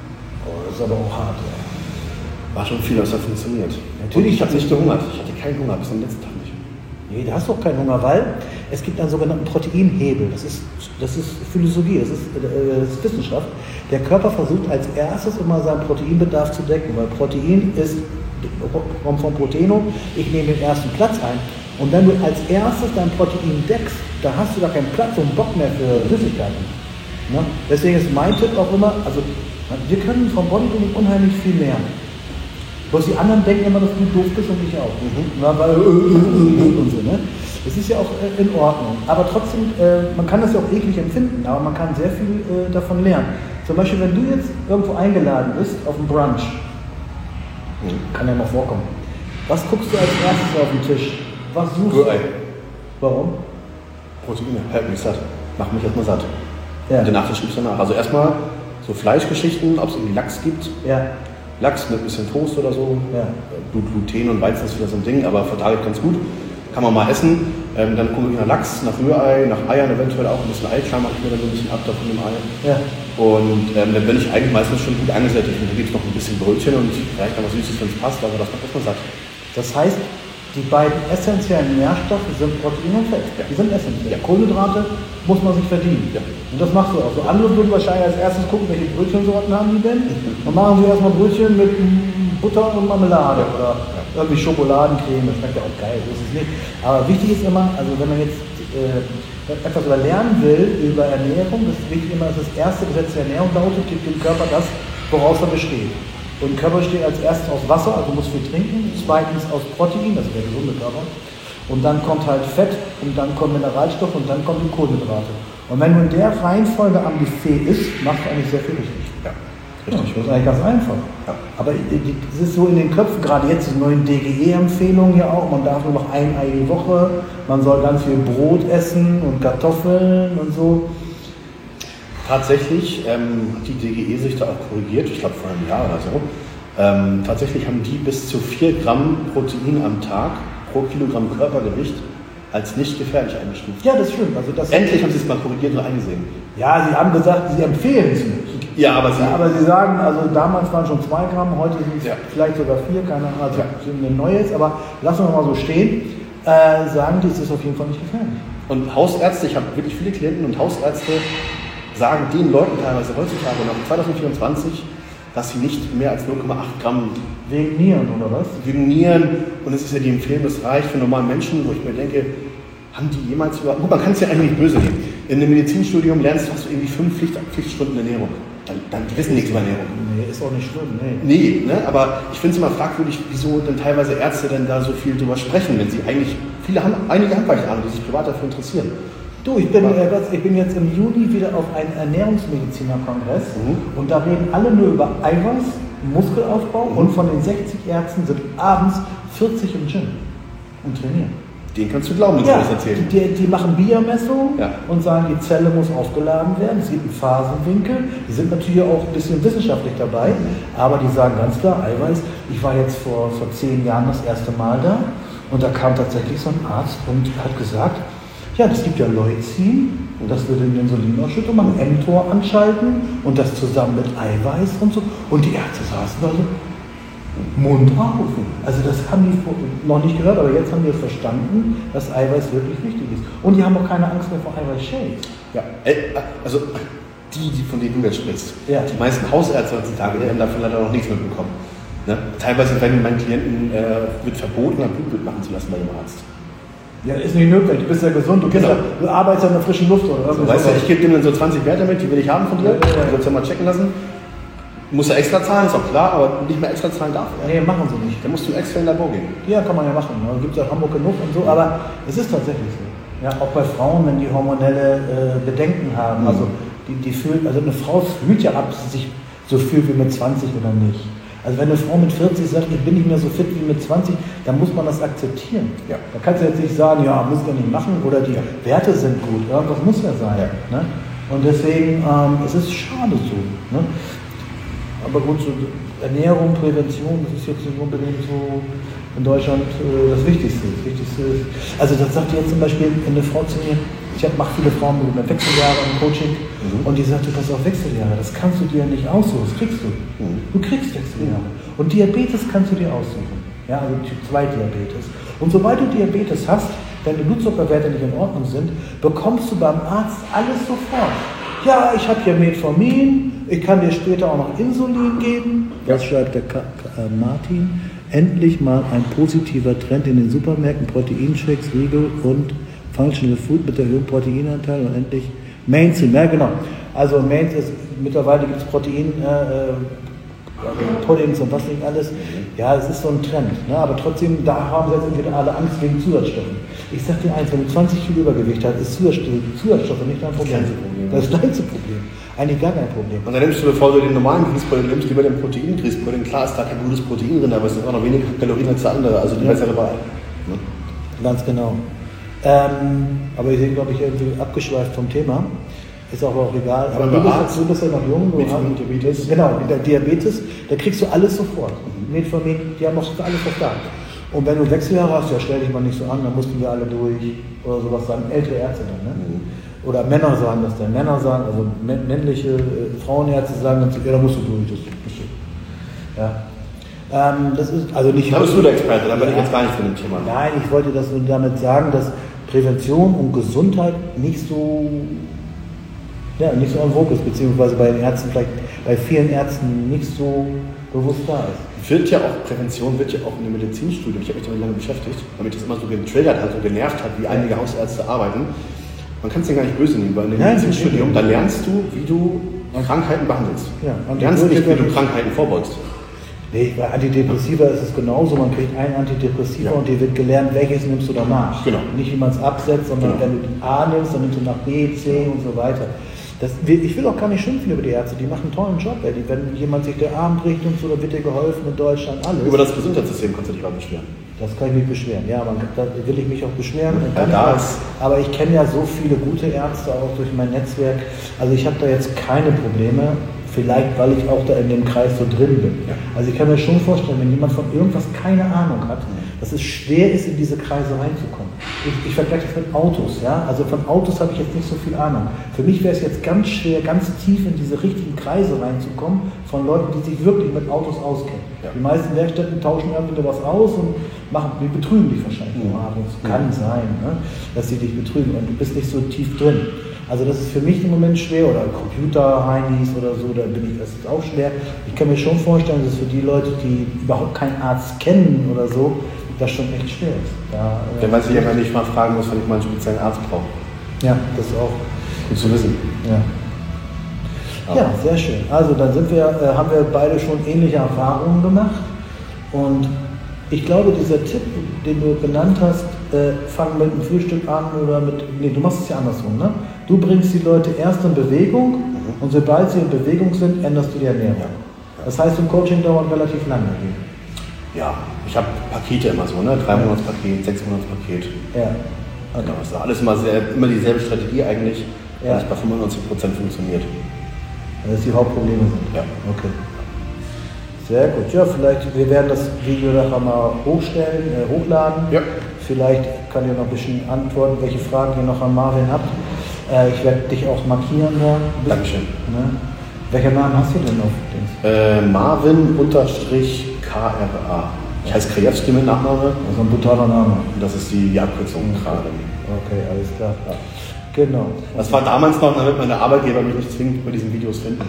Speaker 1: Oh, das ist aber auch hart. Ja.
Speaker 2: War schon viel, dass das funktioniert.
Speaker 1: Natürlich.
Speaker 2: Und ich habe nicht gehungert. Ich hatte keinen Hunger bis zum letzten Tag nicht.
Speaker 1: Nee, da hast du auch keinen Hunger, weil es gibt einen sogenannten Proteinhebel. Das ist, das ist Philosophie, das ist, äh, das ist Wissenschaft. Der Körper versucht als erstes immer seinen Proteinbedarf zu decken, weil Protein ist, kommt vom Proteino, ich nehme den ersten Platz ein. Und wenn du als erstes dein Protein deckst, da hast du gar keinen Platz und Bock mehr für Flüssigkeiten. Ne? Deswegen ist mein Tipp auch immer, also wir können vom Bodybuilding unheimlich viel lernen. Bloß die anderen denken immer, dass du doof bist und ich auch. Mhm. Na, weil, äh, äh, und so, ne? Das ist ja auch äh, in Ordnung. Aber trotzdem, äh, man kann das ja auch eklig empfinden, aber man kann sehr viel äh, davon lernen. Zum Beispiel, wenn du jetzt irgendwo eingeladen bist auf einen Brunch, mhm. kann ja mal vorkommen. Was guckst du als erstes auf den Tisch? Was suchst du? Warum?
Speaker 2: Proteine, halt mich satt. Mach mich erstmal satt.
Speaker 1: Ja.
Speaker 2: Und danach schiebst du danach. Also erstmal so Fleischgeschichten, ob es irgendwie Lachs gibt.
Speaker 1: Ja.
Speaker 2: Lachs mit ein bisschen Toast oder so.
Speaker 1: Ja.
Speaker 2: Gluten und Weizen ist wieder so ein Ding, aber verträgt ganz gut. Kann man mal essen. Ähm, dann gucke ich nach Lachs, nach Rührei, nach Eiern, eventuell auch ein bisschen Eiklar mache ich mir dann so ein bisschen ab da von dem Ei.
Speaker 1: Ja.
Speaker 2: Und ähm, dann bin ich eigentlich meistens schon gut angesättigt. Und dann gibt es noch ein bisschen Brötchen und vielleicht noch was Süßes, wenn es passt, aber das macht erstmal satt.
Speaker 1: Das heißt, die beiden essentiellen Nährstoffe sind Protein und Fett. Ja. Die sind essentiell. Ja. Kohlenhydrate muss man sich verdienen. Ja. Und das machst du auch. So andere würden wahrscheinlich als erstes gucken, welche Brötchensorten haben die denn. Dann machen sie erstmal Brötchen mit Butter und Marmelade ja. oder ja. irgendwie Schokoladencreme. Das schmeckt ja auch geil, so ist es nicht. Aber wichtig ist immer, also wenn man jetzt äh, etwas über lernen will, über Ernährung, das ist wichtig immer, dass das erste Gesetz der Ernährung lautet, gibt dem Körper das, woraus er besteht. Und der Körper besteht als erstes aus Wasser, also muss viel trinken, zweitens aus Protein, das ist der gesunde Körper, und dann kommt halt Fett und dann kommen Mineralstoffe und dann kommen die Kohlenhydrate. Und wenn du in der Reihenfolge am Buffet isst, machst du eigentlich sehr viel richtig. Ja, richtig. Ja, das ist eigentlich ganz einfach. Ja. Aber das ist so in den Köpfen, gerade jetzt die neuen D G E-Empfehlungen ja auch, man darf nur noch ein Ei die Woche, man soll ganz viel Brot essen und Kartoffeln und so.
Speaker 2: Tatsächlich ähm, hat die D G E sich da auch korrigiert, ich glaube vor einem Jahr oder so. Ähm, tatsächlich haben die bis zu vier Gramm Protein am Tag pro Kilogramm Körpergewicht als nicht gefährlich eingestuft.
Speaker 1: Ja, das stimmt. Also das
Speaker 2: Endlich haben sie es mal korrigiert und eingesehen.
Speaker 1: Ja, sie haben gesagt, sie empfehlen es nicht.
Speaker 2: Ja, aber sie,
Speaker 1: ja, aber sie sagen, also damals waren schon zwei Gramm, heute sind es
Speaker 2: ja.
Speaker 1: vielleicht sogar vier, keine Ahnung, also sind eine neue jetzt, aber lassen wir mal so stehen, äh, sagen die, es ist auf jeden Fall nicht gefährlich.
Speaker 2: Und Hausärzte, ich habe wirklich viele Klienten und Hausärzte sagen den Leuten teilweise heutzutage noch zwanzig vierundzwanzig, dass sie nicht mehr als null Komma acht Gramm
Speaker 1: wegen Nieren oder was?
Speaker 2: Wegen Nieren, und es ist ja die Empfehlung, das reicht für normale Menschen, wo ich mir denke, haben die jemals über. Gut, man kann es ja eigentlich nicht böse nehmen. In einem Medizinstudium lernst du, hast du irgendwie fünf Pflicht, Pflichtstunden Ernährung. Dann, dann die wissen nichts über Ernährung.
Speaker 1: Nee, ist auch nicht schlimm, nee.
Speaker 2: Nee, ne? Aber ich finde es immer fragwürdig, wieso dann teilweise Ärzte denn da so viel drüber sprechen, wenn sie eigentlich, viele haben einige Handwerksahnung, die sich privat dafür interessieren.
Speaker 1: Du, ich bin, äh, ich bin jetzt im Juni wieder auf einem Ernährungsmediziner-Kongress mhm. und da reden alle nur über Eiweiß, Muskelaufbau mhm. und von den sechzig Ärzten sind abends vierzig im Gym und trainieren.
Speaker 2: Den kannst du glauben, wenn
Speaker 1: ja,
Speaker 2: du das erzählen.
Speaker 1: Die, die machen Biomessungen
Speaker 2: ja.
Speaker 1: und sagen, die Zelle muss aufgeladen werden. Es gibt einen Phasenwinkel. Die sind natürlich auch ein bisschen wissenschaftlich dabei, aber die sagen ganz klar, Eiweiß. Ich war jetzt vor, vor zehn Jahren das erste Mal da und da kam tatsächlich so ein Arzt und hat gesagt, ja, das gibt ja Leucin, das würde eine Insulinausschüttung machen, mTOR anschalten und das zusammen mit Eiweiß und so. Und die Ärzte saßen da so, Mund auf. Also das haben die noch nicht gehört, aber jetzt haben wir verstanden, dass Eiweiß wirklich wichtig ist. Und die haben auch keine Angst mehr vor Eiweiß-Shakes.
Speaker 2: Ja, also die, die von denen du jetzt sprichst,
Speaker 1: ja.
Speaker 2: die meisten Hausärzte heutzutage, die haben davon leider noch nichts mitbekommen. Ne? Teilweise werden meinen Klienten äh, wird verboten, ein Blutbild machen zu lassen bei dem Arzt.
Speaker 1: Ja, ist nicht nötig, du bist ja gesund, du, genau. ja, du arbeitest ja in der frischen Luft. Oder
Speaker 2: so, weißt du, ich gebe denen so zwanzig Werte mit, die will ich haben von dir, ja, ja, ja. Die sollst du ja mal checken lassen. Muss er extra zahlen, ist auch klar, aber nicht mehr extra zahlen darf er.
Speaker 1: Nee, machen sie nicht.
Speaker 2: Dann musst du extra in Labor gehen.
Speaker 1: Ja, kann man ja machen. Da gibt es ja Hamburg genug und so, aber es ist tatsächlich so. Ja, auch bei Frauen, wenn die hormonelle äh, Bedenken haben. Mhm. Also, die, die fühlt, also eine Frau fühlt ja ab, ob sie sich so fühlt wie mit zwanzig oder nicht. Also wenn eine Frau mit vierzig sagt, ich bin nicht mehr so fit wie mit zwanzig, dann muss man das akzeptieren. Ja. Da kannst du jetzt nicht sagen, ja, muss man nicht machen oder die ja. Werte sind gut. Ja, das muss ja sein. Ja. Ne? Und deswegen, ähm, es ist schade so. Ne? Aber gut, so Ernährung, Prävention, das ist jetzt nicht unbedingt so in Deutschland äh, das Wichtigste. Das Wichtigste ist, also das sagt jetzt zum Beispiel eine Frau zu mir, ich mache viele Frauen mit Wechseljahre im Coaching mhm. und die sagt, du pass auf, Wechseljahre, das kannst du dir nicht aussuchen, das kriegst du. Mhm. Du kriegst Wechseljahre. Und Diabetes kannst du dir aussuchen. Ja, also Typ zwei Diabetes. Und sobald du Diabetes hast, deine Blutzuckerwerte nicht in Ordnung sind, bekommst du beim Arzt alles sofort. Ja, ich habe hier Metformin, ich kann dir später auch noch Insulin geben. Das schreibt der Ka Ka Martin. Endlich mal ein positiver Trend in den Supermärkten, Proteinshakes, Riegel und Functional Food mit erhöhtem Proteinanteil und endlich Mainstream. Ja, genau. Also Mainstream ist, mittlerweile gibt es Protein, äh, Puddings und was nicht alles. Ja, es ist so ein Trend. Ne? Aber trotzdem, da haben jetzt wieder alle Angst wegen Zusatzstoffen. Ich sag dir eins, wenn du zwanzig Kilo Übergewicht hast, ist Zusatzstoffe, Zusatzstoffe nicht dein Problem. Das ist das kleinste Problem. Eigentlich gar kein Problem.
Speaker 2: Und dann nimmst du, bevor du den normalen Grießbrötchen nimmst, lieber den Protein-Grießbrötchen. Klar ist da kein gutes Protein drin, aber es sind auch noch weniger Kalorien als der andere, also die ja. bessere Wahl. Ne?
Speaker 1: Ganz genau. Ähm, aber ich sehe, glaube ich, irgendwie abgeschweift vom Thema. Ist auch, auch egal. Aber, aber du, bist, du bist ja noch jung. Du hast Diabetes. Genau, mit der Diabetes, da kriegst du alles sofort. Mhm. Metformin, die haben auch alles verstanden. Und wenn du Wechseljahre hast, ja stell dich mal nicht so an, dann mussten wir alle durch oder sowas sagen, ältere Ärzte dann. Ne? Mhm. Oder Männer sagen das dann. Männer sagen, also männliche äh, Frauenärzte sagen dann, ja, da musst du durch. Das musst du. Ja. Ähm, das ist also nicht.
Speaker 2: Da bist du der Experte, da bin ja. ich jetzt gar nicht von dem Thema.
Speaker 1: Nein, ich wollte das nur damit sagen, dass Prävention und Gesundheit nicht so, ja, nicht so en vogue ist, beziehungsweise bei den Ärzten vielleicht, bei vielen Ärzten nicht so bewusst da ist.
Speaker 2: Wird ja auch, Prävention wird ja auch in dem Medizinstudium, ich habe mich damit lange beschäftigt, weil mich das immer so getriggert hat, so genervt hat, wie einige Hausärzte arbeiten. Man kann es dir gar nicht böse nehmen, weil in dem Medizinstudium, da lernst du, wie du Krankheiten behandelst. Ja, du lernst nicht, wie du Krankheiten vorbeugst.
Speaker 1: Nee, bei Antidepressiva ist es genauso, man kriegt ein Antidepressiva ja. und dir wird gelernt, welches nimmst du danach. Genau. Nicht wie man es absetzt, sondern genau. wenn du A nimmst, dann nimmst du nach B, C und so weiter. Das, ich will auch gar nicht schimpfen über die Ärzte, die machen einen tollen Job. Ey. Wenn jemand sich der Arm bricht und so, dann wird dir geholfen in Deutschland, alles.
Speaker 2: Über das Gesundheitssystem kannst du dich auch beschweren.
Speaker 1: Das kann ich mich beschweren, ja, man, da will ich mich auch beschweren. Ja, da ist. Aber ich kenne ja so viele gute Ärzte auch durch mein Netzwerk. Also ich habe da jetzt keine Probleme. Vielleicht, weil ich auch da in dem Kreis so drin bin.
Speaker 2: Ja.
Speaker 1: Also ich kann mir schon vorstellen, wenn jemand von irgendwas keine Ahnung hat, dass es schwer ist, in diese Kreise reinzukommen. Ich, ich vergleiche das mit Autos. Ja? Also von Autos habe ich jetzt nicht so viel Ahnung. Für mich wäre es jetzt ganz schwer, ganz tief in diese richtigen Kreise reinzukommen, von Leuten, die sich wirklich mit Autos auskennen. Ja. Die meisten Werkstätten tauschen irgendwie was aus und machen, die betrügen dich wahrscheinlich. Mhm. Das kann mhm. sein, ne? Dass sie dich betrügen und du bist nicht so tief drin. Also das ist für mich im Moment schwer, oder Computer-Heinis oder so, da bin ich, das ist auch schwer. Ich kann mir schon vorstellen, dass für die Leute, die überhaupt keinen Arzt kennen oder so, das schon echt schwer ist. Da,
Speaker 2: äh, Wenn man sich aber nicht mal fragen muss, wenn ich mal einen speziellen Arzt brauche.
Speaker 1: Ja, das ist auch
Speaker 2: gut zu wissen.
Speaker 1: Ja, ja, sehr schön. Also dann sind wir, äh, haben wir beide schon ähnliche Erfahrungen gemacht und ich glaube, dieser Tipp, den du genannt hast, äh, fang mit dem Frühstück an oder mit, nee, du machst es ja andersrum, ne? Du bringst die Leute erst in Bewegung mhm. und sobald sie in Bewegung sind, änderst du die Ernährung. Ja. Das heißt, ein Coaching dauert relativ lange.
Speaker 2: Ja, ich habe Pakete immer so, ne? Drei Monats Paket, sechs Monats Paket.
Speaker 1: Ja.
Speaker 2: Okay. Genau, das ist alles immer, sehr, immer dieselbe Strategie eigentlich,
Speaker 1: ja.
Speaker 2: weil es bei fünfundneunzig Prozent funktioniert.
Speaker 1: Weil das die Hauptprobleme sind.
Speaker 2: Ja.
Speaker 1: Okay. Sehr gut. Ja, vielleicht, wir werden das Video nachher mal hochstellen, äh, hochladen.
Speaker 2: Ja.
Speaker 1: Vielleicht kann ihr noch ein bisschen antworten, welche Fragen ihr noch an Marvin habt. Äh, ich werde dich auch markieren da.
Speaker 2: Dankeschön.
Speaker 1: Ne? Welcher Namen hast du denn auf Dings?
Speaker 2: Äh, Marvin unterstrich K R A. Ich heiße Krajewski mit Nachname.
Speaker 1: Das ist ein brutaler Name.
Speaker 2: Und das ist die Abkürzung
Speaker 1: okay.
Speaker 2: gerade.
Speaker 1: Okay, alles klar. Ja. Genau.
Speaker 2: Das war damals noch, damit meine Arbeitgeber mich nicht zwingend bei diesen Videos finden.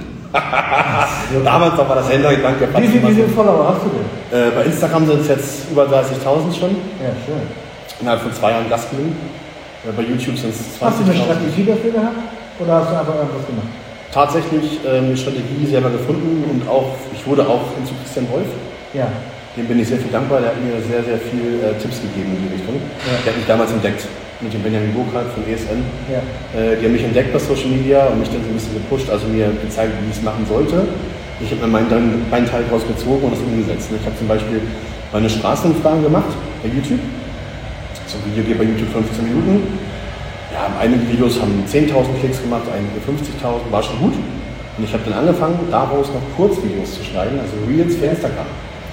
Speaker 2: Damals noch war das Händlergedanke.
Speaker 1: Wie viele wie viel Follower hast du denn?
Speaker 2: Äh, bei Instagram sind es jetzt über dreißigtausend schon.
Speaker 1: Ja, schön.
Speaker 2: Innerhalb von zwei Jahren Gas gewinnen. Äh, bei YouTube sind es zwanzigtausend.
Speaker 1: Hast du eine Strategie dafür gehabt? Oder hast du einfach irgendwas gemacht?
Speaker 2: Tatsächlich äh, eine Strategie selber gefunden und auch, ich wurde auch hinzu Christian Wolf.
Speaker 1: Ja.
Speaker 2: Dem bin ich sehr viel dankbar, der hat mir sehr, sehr viel äh, Tipps gegeben in die Richtung. Ja. Der hat mich damals entdeckt, mit dem Benjamin Burkhardt von E S N. Ja. Äh, die haben mich entdeckt bei Social Media und mich dann so ein bisschen gepusht, also mir gezeigt, wie ich es machen sollte. Ich habe mir meinen, meinen Teil daraus gezogen und das umgesetzt. Ich habe zum Beispiel meine Straßenumfragen gemacht bei YouTube. So ein Video geht bei YouTube fünfzehn Minuten. Ja, einige Videos haben zehntausend Klicks gemacht, einige fünfzigtausend, war schon gut. Und ich habe dann angefangen, daraus noch Kurzvideos zu schneiden, also Reels für Instagram.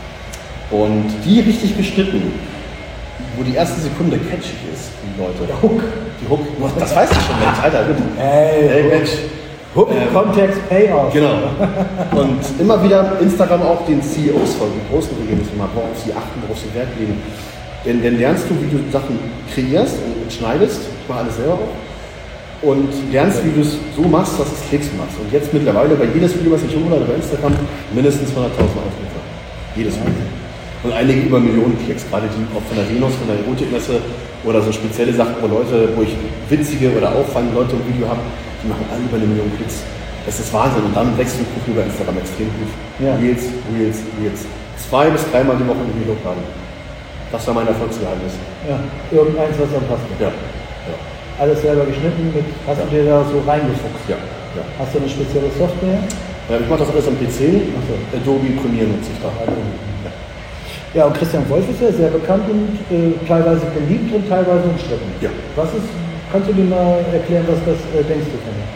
Speaker 2: Und die richtig geschnitten, wo die erste Sekunde catchig ist, die Leute.
Speaker 1: Der Hook.
Speaker 2: Die Hook. Das weißt du schon, Mensch, Alter.
Speaker 1: Hey, hey Mensch. Hook, ähm, Kontext, Payoff.
Speaker 2: Genau. Und immer wieder Instagram auch den C E Os folgen, großen Unternehmen, worauf sie achten, worauf sie Wert legen. Denn dann lernst du, wie du Sachen kreierst und schneidest. Ich mache alles selber auch. Und lernst, wie du es so machst, dass es Klicks machst. Und jetzt mittlerweile bei jedes Video, was ich hochlade bei Instagram, mindestens hunderttausend Aufrufe. Jedes Video. Und einige über Millionen Klicks, gerade die auch von der Venus, von der Erotikmesse oder so spezielle Sachen, wo Leute, wo ich witzige oder auffallende Leute im Video habe, die machen alle über eine Million Klicks. Das ist Wahnsinn. Und dann wächst du über Instagram extrem gut. Ja. Reels, Reels, Reels. Zwei bis dreimal die Woche ein Video hochladen. Das war mein Erfolgsgeheimnis.
Speaker 1: Ja, irgendeins, was dann passt.
Speaker 2: Ja. Ja.
Speaker 1: Alles selber geschnitten, mit, hast ja. du dir da so reingefuchst?
Speaker 2: Ja. Ja.
Speaker 1: Hast du eine spezielle Software?
Speaker 2: Ja, ich mache das alles am P C.
Speaker 1: So.
Speaker 2: Adobe Premiere nutze ich da. Ja.
Speaker 1: Ja, und Christian Wolf ist ja sehr bekannt und äh, teilweise beliebt und teilweise umstritten.
Speaker 2: Ja.
Speaker 1: Was ist, kannst du dir mal erklären, was das äh, denkst du von ihm?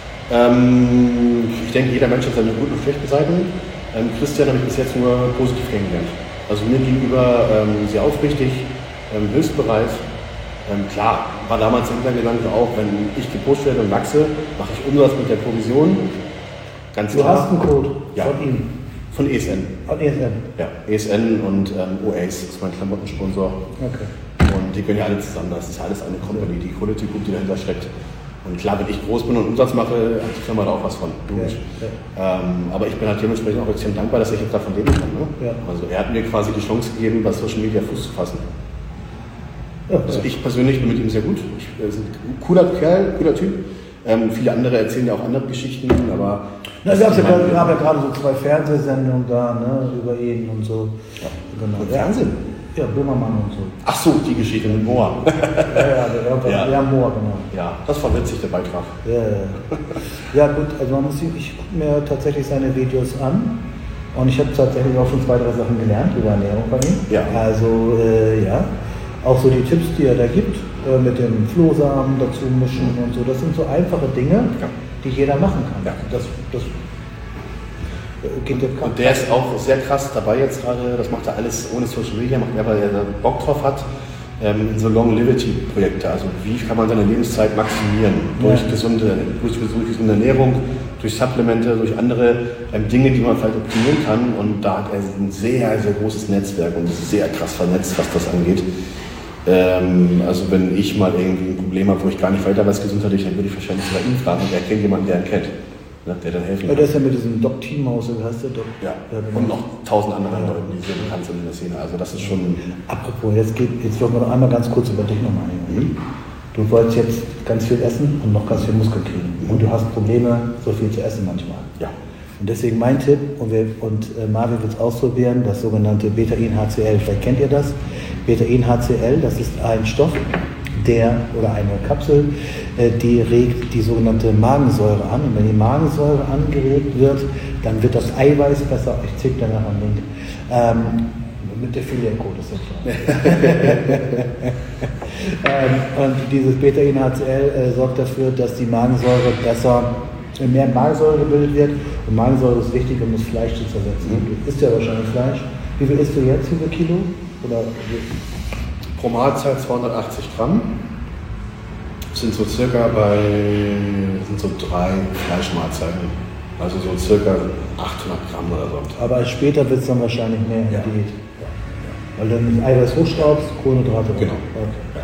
Speaker 2: Ähm, ich denke, jeder Mensch hat seine guten und schlechten Seiten. Ähm, Christian habe ich bis jetzt nur positiv kennengelernt. Also mir gegenüber ähm, sehr aufrichtig, ähm, hilfsbereit. Ähm, klar, war damals der Hintergedanke auch, wenn ich gepusht werde und wachse, mache ich Umsatz mit der Provision. Ganz
Speaker 1: du
Speaker 2: klar.
Speaker 1: Du hast einen Code
Speaker 2: ja.
Speaker 1: von ihm?
Speaker 2: Von E S N.
Speaker 1: Von E S N?
Speaker 2: Ja, E S N und ähm, Oace ist mein Klamottensponsor.
Speaker 1: Okay. Und
Speaker 2: die gehören ja alle zusammen, das ist alles eine Company, die Quality Group, die dahinter steckt. Und klar, wenn ich groß bin und Umsatz mache, hat die Firma da auch was von. Logisch. Ja, ja. Ähm, aber ich bin halt dementsprechend auch extrem dankbar, dass ich jetzt davon leben kann. Ne? Ja. Also er hat mir quasi die Chance gegeben, bei Social Media Fuß zu fassen. Ja, also ich persönlich bin mit ihm sehr gut. Ich, er ist ein cooler Kerl, cooler Typ. Ähm, viele andere erzählen ja auch andere Geschichten, aber...
Speaker 1: Na, wir haben ja, ja, ja gerade so zwei Fernsehsendungen da, ne, über ihn und so.
Speaker 2: Ja.
Speaker 1: Genau.
Speaker 2: Und Fernsehen?
Speaker 1: Ja, Böhmermann und so.
Speaker 2: Ach so, die Geschichte mit Moa.
Speaker 1: ja, ja, der, ja. ja, Moa, genau.
Speaker 2: Ja, das war witzig, der Beitrag.
Speaker 1: Ja, ja. Ja gut, also man muss, ich gucke mir tatsächlich seine Videos an und ich habe tatsächlich auch schon zwei, drei Sachen gelernt über Ernährung von ihm.
Speaker 2: Ja.
Speaker 1: Also, äh, ja, auch so die Tipps, die er da gibt, äh, mit dem Flohsamen dazu mischen und so, das sind so einfache Dinge, ja. die jeder machen kann.
Speaker 2: Ja.
Speaker 1: Das, das geht der
Speaker 2: Und der ist auch sehr krass dabei jetzt gerade, das macht er alles ohne Social Media, macht er, weil er da Bock drauf hat, ähm, in so Longevity-Projekte, also wie kann man seine Lebenszeit maximieren, durch, ja. gesunde, durch, durch gesunde Ernährung, durch Supplemente, durch andere ähm, Dinge, die man vielleicht optimieren kann, und da hat er ein sehr, sehr großes Netzwerk und ist sehr krass vernetzt, was das angeht. Ähm, also wenn ich mal irgendwie ein Problem habe, wo ich gar nicht weiter weiß gesundheitlich, dann würde ich wahrscheinlich sogar ihn fragen, und er kennt jemanden, der ihn kennt, ne, der dann helfen kann.
Speaker 1: Ja, der ist ja mit diesem Doc Teamhaus, wie heißt der Doc?
Speaker 2: Ja, und noch tausend anderen Leuten, die sehr bekannt sind in der Szene. Also das ist schon...
Speaker 1: Apropos, jetzt, geht, jetzt wollen wir noch einmal ganz kurz über dich nochmal reden. Mhm. Du wolltest jetzt ganz viel essen und noch ganz viel Muskeln kriegen. Mhm. Und du hast Probleme, so viel zu essen manchmal.
Speaker 2: Ja.
Speaker 1: Und deswegen mein Tipp, und, wir, und äh, Marvin wird es ausprobieren, das sogenannte Betain-H C L. Vielleicht kennt ihr das. Betain-H C L, das ist ein Stoff, der, oder eine Kapsel, äh, die regt die sogenannte Magensäure an. Und wenn die Magensäure angeregt wird, dann wird das Eiweiß besser. Ich zähle danach am Link. Ähm, mit der Affiliate-Code, ist ja klar. ähm, und dieses Betain-H C L äh, sorgt dafür, dass die Magensäure besser, mehr Magensäure gebildet wird. Und Magensäure ist wichtig, um das Fleisch zu zersetzen. Mhm. Du isst ja wahrscheinlich Fleisch. Wie viel isst du jetzt? Wie viel Kilo? Oder
Speaker 2: pro Mahlzeit zweihundertachtzig Gramm. Sind so circa bei sind so drei Fleischmahlzeiten. Also so circa achthundert Gramm oder so.
Speaker 1: Aber später wird es dann wahrscheinlich mehr in
Speaker 2: ja.
Speaker 1: der Diät. Ja. Weil dann das Eiweiß hochschraubst, Kohlenhydrate.
Speaker 2: Genau.
Speaker 1: Okay.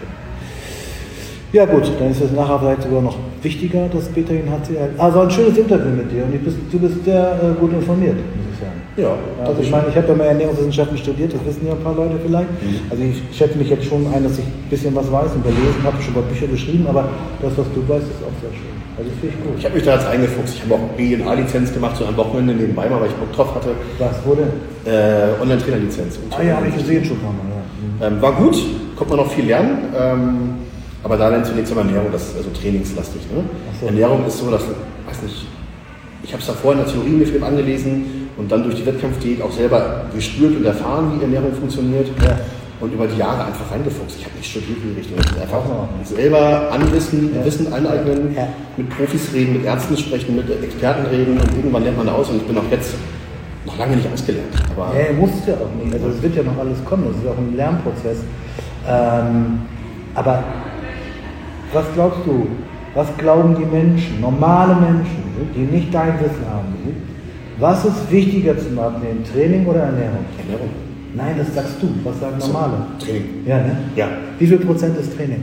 Speaker 1: Ja gut, dann ist es nachher vielleicht sogar noch wichtiger, das Betain-H C L. Also ein schönes Interview mit dir, und ich bist, du bist sehr äh, gut informiert, muss ich sagen.
Speaker 2: Ja.
Speaker 1: Also ich meine, ich habe ja mal Ernährungswissenschaften studiert, das wissen ja ein paar Leute vielleicht. Mhm. Also ich schätze mich jetzt schon ein, dass ich ein bisschen was weiß und belesen habe, schon mal Bücher geschrieben, aber das, was du weißt, ist auch sehr schön. Also finde ich gut.
Speaker 2: Ich habe mich da jetzt reingefuchst, ich habe auch B N A-Lizenz gemacht, so am Wochenende nebenbei mal, weil ich Bock drauf hatte.
Speaker 1: Was wurde?
Speaker 2: Äh, Online-Trainer-Lizenz.
Speaker 1: Ah ja, habe ich gesehen schon mal. Ja. Mhm.
Speaker 2: Ähm, war gut, konnte man noch viel lernen. Ähm, Aber da dann zunächst einmal Ernährung, das ist also trainingslastig. Ne? So. Ernährung ist so, dass, weiß nicht, ich habe es da vorhin in der Theorie mir viel angelesen und dann durch die Wettkampfdiät auch selber gespürt und erfahren, wie Ernährung funktioniert, ja. Und über die Jahre einfach reingefuchst. Ich habe nicht studiert in die Richtung, einfach oh. selber anwissen, ja. Wissen aneignen, ja. Mit Profis reden, mit Ärzten sprechen, mit Experten reden, und irgendwann lernt man da aus, und ich bin auch jetzt noch lange nicht ausgelernt. Aber
Speaker 1: ja, musst ja auch nicht, also es wird ja noch alles kommen, das ist auch ein Lernprozess. Ähm, aber was glaubst du, was glauben die Menschen, normale Menschen, die nicht dein Wissen haben? Was ist wichtiger zum Abnehmen, Training oder Ernährung?
Speaker 2: Ernährung.
Speaker 1: Nein, das sagst du. Was sagen normale?
Speaker 2: Training.
Speaker 1: Ja, ne?
Speaker 2: Ja.
Speaker 1: Wie viel Prozent ist Training?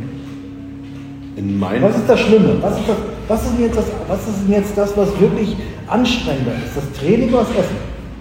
Speaker 2: In meinem
Speaker 1: was ist das Schlimme? Was ist, das, was, ist jetzt das, was ist denn jetzt das, was wirklich anstrengender ist? Das Training oder das Essen?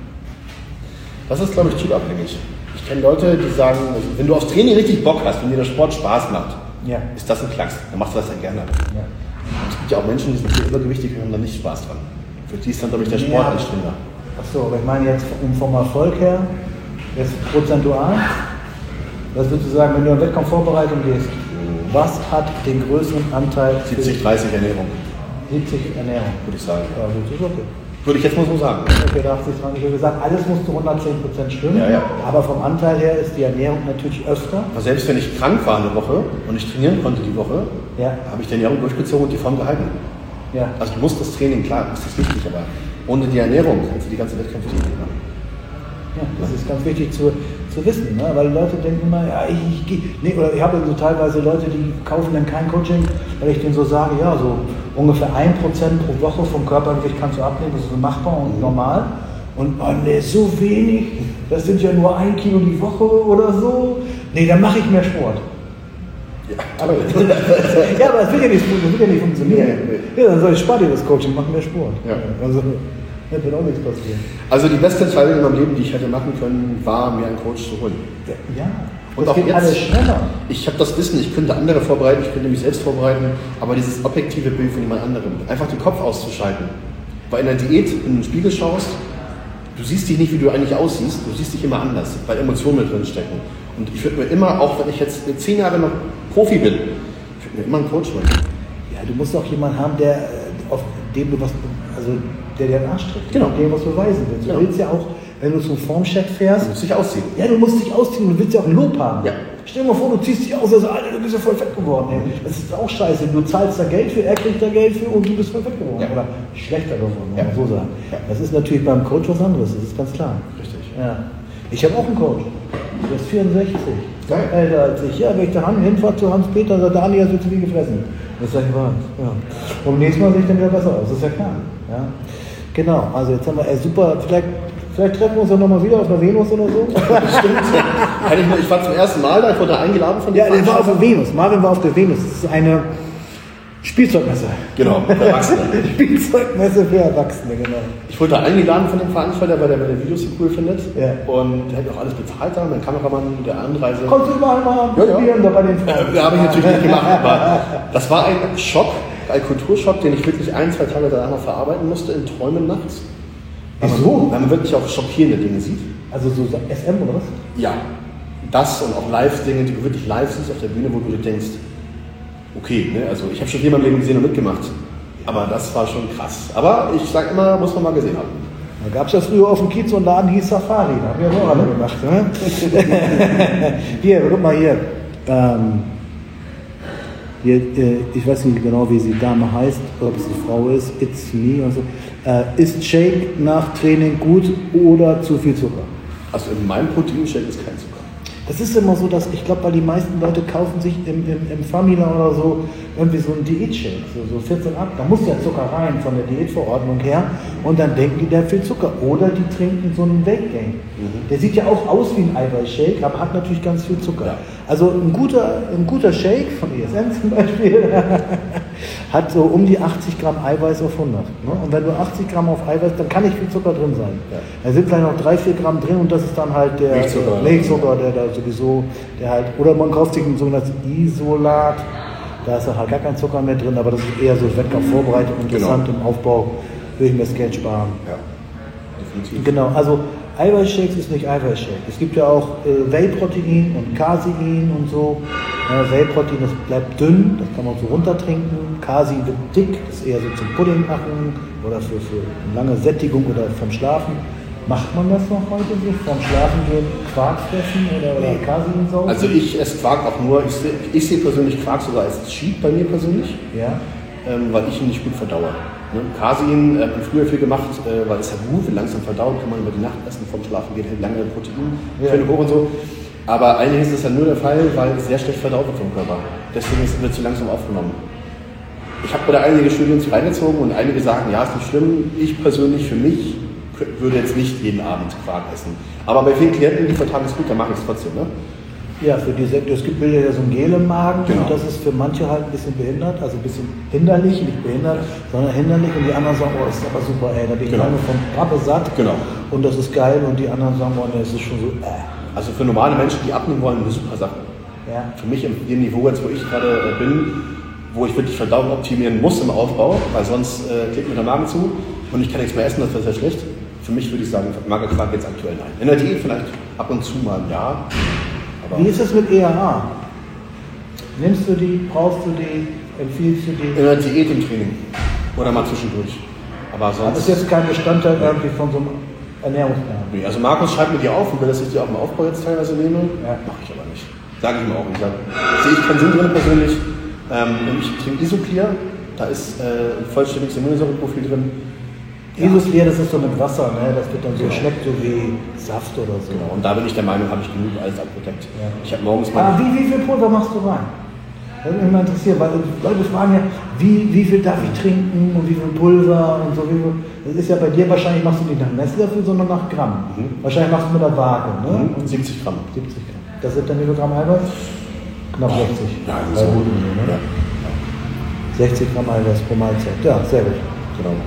Speaker 2: Das ist, glaube ich, typabhängig. Ich kenne Leute, die sagen, wenn du auf Training richtig Bock hast, wenn dir der Sport Spaß macht, ja. Ist das ein Klacks, dann machst du das ja gerne. Ja. Es gibt ja auch Menschen, die sind sehr übergewichtig und haben da nicht Spaß dran. Für die ist dann, glaube ich, der Sport ja. anstrengender.
Speaker 1: Achso, aber ich meine jetzt vom Erfolg her, jetzt prozentual, was würdest du sagen, wenn du in Wettkampfvorbereitung gehst, was hat den größeren Anteil?
Speaker 2: siebzig dreißig Ernährung.
Speaker 1: siebzig Ernährung.
Speaker 2: Würde ich sagen.
Speaker 1: Ja, das ist okay.
Speaker 2: Würde ich jetzt mal so sagen.
Speaker 1: Okay, da achtzig dran. Ich würde sagen, alles muss zu hundertzehn Prozent stimmen. Ja, ja. Aber vom Anteil her ist die Ernährung natürlich öfter.
Speaker 2: Aber selbst wenn ich krank war eine Woche und ich trainieren konnte die Woche, ja. habe ich die Ernährung durchgezogen und die Form gehalten. Ja. Also du musst das Training, klar, das ist wichtig, aber ohne die Ernährung kannst du die ganze Wettkämpfe nicht machen.
Speaker 1: Ja, das ist ganz wichtig zu, zu wissen, ne? Weil Leute denken immer, ja, ich, ich gehe. Nee, oder ich habe so teilweise Leute, die kaufen dann kein Coaching, weil ich denen so sage, ja, so ungefähr ein Prozent pro Woche vom Körpergewicht kannst du abnehmen, das ist so machbar und normal. Und oh nee, so wenig, das sind ja nur ein Kilo die Woche oder so. Nee, dann mache ich mehr Sport. Ja, aber, ja, aber das wird ja nicht, das wird ja nicht funktionieren. Nee, ja, dann soll ich spare dir das Coaching, mach mehr Sport. Ja. Also, da wird auch nichts passieren.
Speaker 2: Also die beste Entscheidung in meinem Leben, die ich hätte machen können, war, mir einen Coach zu holen.
Speaker 1: Ja,
Speaker 2: und das auch geht jetzt, alles schneller. Ich habe das Wissen, ich könnte andere vorbereiten, ich könnte mich selbst vorbereiten, aber dieses objektive Bild von jemand anderem, einfach den Kopf auszuschalten. Weil in der Diät, wenn du in den Spiegel schaust, du siehst dich nicht, wie du eigentlich aussiehst, du siehst dich immer anders, weil Emotionen mit drin stecken. Und ich würde mir immer, auch wenn ich jetzt zehn Jahre noch Profi bin, ich würde mir immer einen Coach holen.
Speaker 1: Ja, du musst auch jemanden haben, der, auf dem du was, also der dir anstreckt, genau. Dem was beweisen willst. Du genau. willst ja auch, wenn du zum Formcheck fährst,
Speaker 2: du musst dich ausziehen.
Speaker 1: Ja, du musst dich ausziehen und du willst ja auch ein Lob haben.
Speaker 2: Ja.
Speaker 1: Stell dir mal vor, du ziehst dich aus, also Alter, du bist ja voll fett geworden. Ey. Das ist auch scheiße. Du zahlst da Geld für, er kriegt da Geld für und du bist voll fett geworden. Ja. Oder schlechter geworden, ja. so sagen. Ja. Das ist natürlich beim Coach was anderes, das ist ganz klar. Richtig. Ja. Ich habe auch einen Coach. Der ist vierundsechzig. Ja. Älter als ich. Ja, wenn ich da hinfahre zu Hans-Peter, sagt Dani, hast du zu viel gefressen. Das sag ich wahr. Ja. Und nächstes Mal sehe ich dann wieder besser aus, das ist ja klar. Ja. Genau, also jetzt haben wir, ey, super, vielleicht, vielleicht treffen wir uns ja nochmal wieder auf der Venus oder so.
Speaker 2: Stimmt. ich, ich war zum ersten Mal da, ich wurde eingeladen von dir.
Speaker 1: Ja, der war auf der Venus, Marvin war auf der Venus. Das ist eine Spielzeugmesse.
Speaker 2: Genau, für Erwachsene.
Speaker 1: Spielzeugmesse für Erwachsene, genau.
Speaker 2: Ich wurde da eingeladen von dem Veranstalter, weil der meine Videos so cool findet.
Speaker 1: Ja.
Speaker 2: Und der hat auch alles bezahlt da, mein Kameramann, der Anreise.
Speaker 1: Kommst du überall mal
Speaker 2: probieren,
Speaker 1: ja, ja. da bei den Frauen?
Speaker 2: Ja, habe ich natürlich nicht gemacht, aber das war ein Schock, ein Kulturschock, den ich wirklich ein, zwei Tage danach noch verarbeiten musste, in Träumen nachts.
Speaker 1: Wieso?
Speaker 2: Weil man wirklich auch schockierende Dinge sieht.
Speaker 1: Also so S M oder was?
Speaker 2: Ja, das und auch Live-Dinge, die du wirklich live siehst auf der Bühne, wo du dir denkst, okay, ne, also ich habe schon viel in meinem Leben gesehen und mitgemacht, aber das war schon krass. Aber ich sag immer, muss man mal gesehen haben.
Speaker 1: Da gab es das früher auf dem Kiez und Laden hieß Safari, da haben wir auch alle gemacht. Ne? Hier, guck mal hier. Ähm, hier äh, ich weiß nicht genau, wie die Dame heißt, ob es eine Frau ist, It's Me und so. Äh, ist Shake nach Training gut oder zu viel Zucker?
Speaker 2: Also in meinem Proteinshake ist kein Zucker.
Speaker 1: Das ist immer so, dass ich glaube, weil die meisten Leute kaufen sich im, im, im Famila oder so irgendwie so einen Diätshake, so, so vierzehn ab. Da muss ja Zucker rein von der Diätverordnung her und dann denken die, der hat viel Zucker. Oder die trinken so einen Weight Gain. Mhm. Der sieht ja auch aus wie ein Eiweißshake, aber hat natürlich ganz viel Zucker. Ja. Also ein guter, ein guter Shake von E S N zum Beispiel hat so um die achtzig Gramm Eiweiß auf hundert. Ne? Und wenn du achtzig Gramm auf Eiweiß, dann kann nicht viel Zucker drin sein. Ja. Da sind vielleicht noch drei, vier Gramm drin und das ist dann halt der Milchzucker, Milchzucker der da sowieso, der halt, oder man kauft sich ein sogenanntes Isolat, da ist halt gar kein Zucker mehr drin, aber das ist eher so Wettkampf vorbereitet, interessant genau. Im Aufbau, will ich mir das Geld sparen. Ja, definitiv. Genau, also Eiweißshakes ist nicht Eiweißshake. Es gibt ja auch äh, Whey-Protein und Casein und so. Äh, Whey-Protein, das bleibt dünn, das kann man so runtertrinken. Casein wird dick, das ist eher so zum Pudding machen oder für, für lange Sättigung oder vom Schlafen. Macht man das noch heute so? Vom Schlafen gehen Quark fressen oder, oder Caseinsaugen?
Speaker 2: Also ich esse Quark auch nur, ich sehe ich seh persönlich Quark sogar als Cheat bei mir persönlich, ja. ähm, weil ich ihn nicht gut verdaue. Ne? Casein äh, früher viel gemacht, äh, weil es ja gut, langsam verdaut, kann man über die Nacht essen, vom Schlafen geht, hält lange Protein, ja. hoch und so. Aber eigentlich ist das ja nur der Fall, weil es sehr schlecht verdaut wird vom Körper. Deswegen wird es zu langsam aufgenommen. Ich habe da einige Studien zu reingezogen und einige sagen, ja, ist nicht schlimm. Ich persönlich, für mich, würde jetzt nicht jeden Abend Quark essen. Aber bei vielen Klienten, die vertragen es gut, dann mache ich es trotzdem. Ne?
Speaker 1: Ja, für diese, es gibt ja so ein Gel im Magen genau. Und das ist für manche halt ein bisschen behindert, also ein bisschen hinderlich, nicht behindert, sondern hinderlich und die anderen sagen, oh, das ist aber super, ey, da bin ich genau. lange vom Pappe satt genau. Und das ist geil und die anderen sagen, oh, ne, das ist schon so, äh.
Speaker 2: Also für normale Menschen, die abnehmen wollen, eine super Sache. Ja. Für mich im dem Niveau, jetzt wo ich gerade bin, wo ich wirklich Verdauung optimieren muss im Aufbau, weil sonst äh, klickt mir der Magen zu und ich kann nichts mehr essen, das wäre sehr schlecht. Für mich würde ich sagen, Magerquark jetzt aktuell nein. In der Diät vielleicht ab und zu mal ein Jahr.
Speaker 1: Aber wie ist es mit E R A? Nimmst du die, brauchst du die, empfiehlst du die?
Speaker 2: In der Diät im Training. Oder mal zwischendurch. Aber sonst.
Speaker 1: Das ist jetzt kein Bestandteil irgendwie von so einem Ernährungsplan.
Speaker 2: Nee, also Markus schreibt mir die auf und will, dass ich die auch im Aufbau jetzt teilweise nehme. Ja. Mache ich aber nicht. Sage ich ihm auch nicht. Sehe ich keinen Sinn drin persönlich. Ähm, ich trinke Isoclear, da ist äh, ein vollständiges Aminosäureprofil drin.
Speaker 1: Ja. Isoclear, das ist so mit Wasser, ne? Das wird dann so, genau. Schmeckt so wie Saft oder so.
Speaker 2: Genau, und da bin ich der Meinung, habe ich genug alles abgedeckt. Ja. Ich habe morgens
Speaker 1: mal. Ah, wie, wie viel Pulver machst du rein? Das würde mich mal interessieren, weil Leute fragen ja, wie, wie viel darf ich trinken und wie viel Pulver und so. Wie viel, das ist ja bei dir wahrscheinlich, machst du nicht nach Messlöffel, sondern nach Gramm. Mhm. Wahrscheinlich machst du mit der Waage, ne?
Speaker 2: Mhm. siebzig Gramm.
Speaker 1: siebzig Gramm. Das sind dann wie viel Gramm Eiweiß? Knapp sechzig. Ja, so. Guten, ne? Ja. sechzig Gramm Eiweiß pro Mahlzeit. Ja, sehr gut.
Speaker 2: Genau.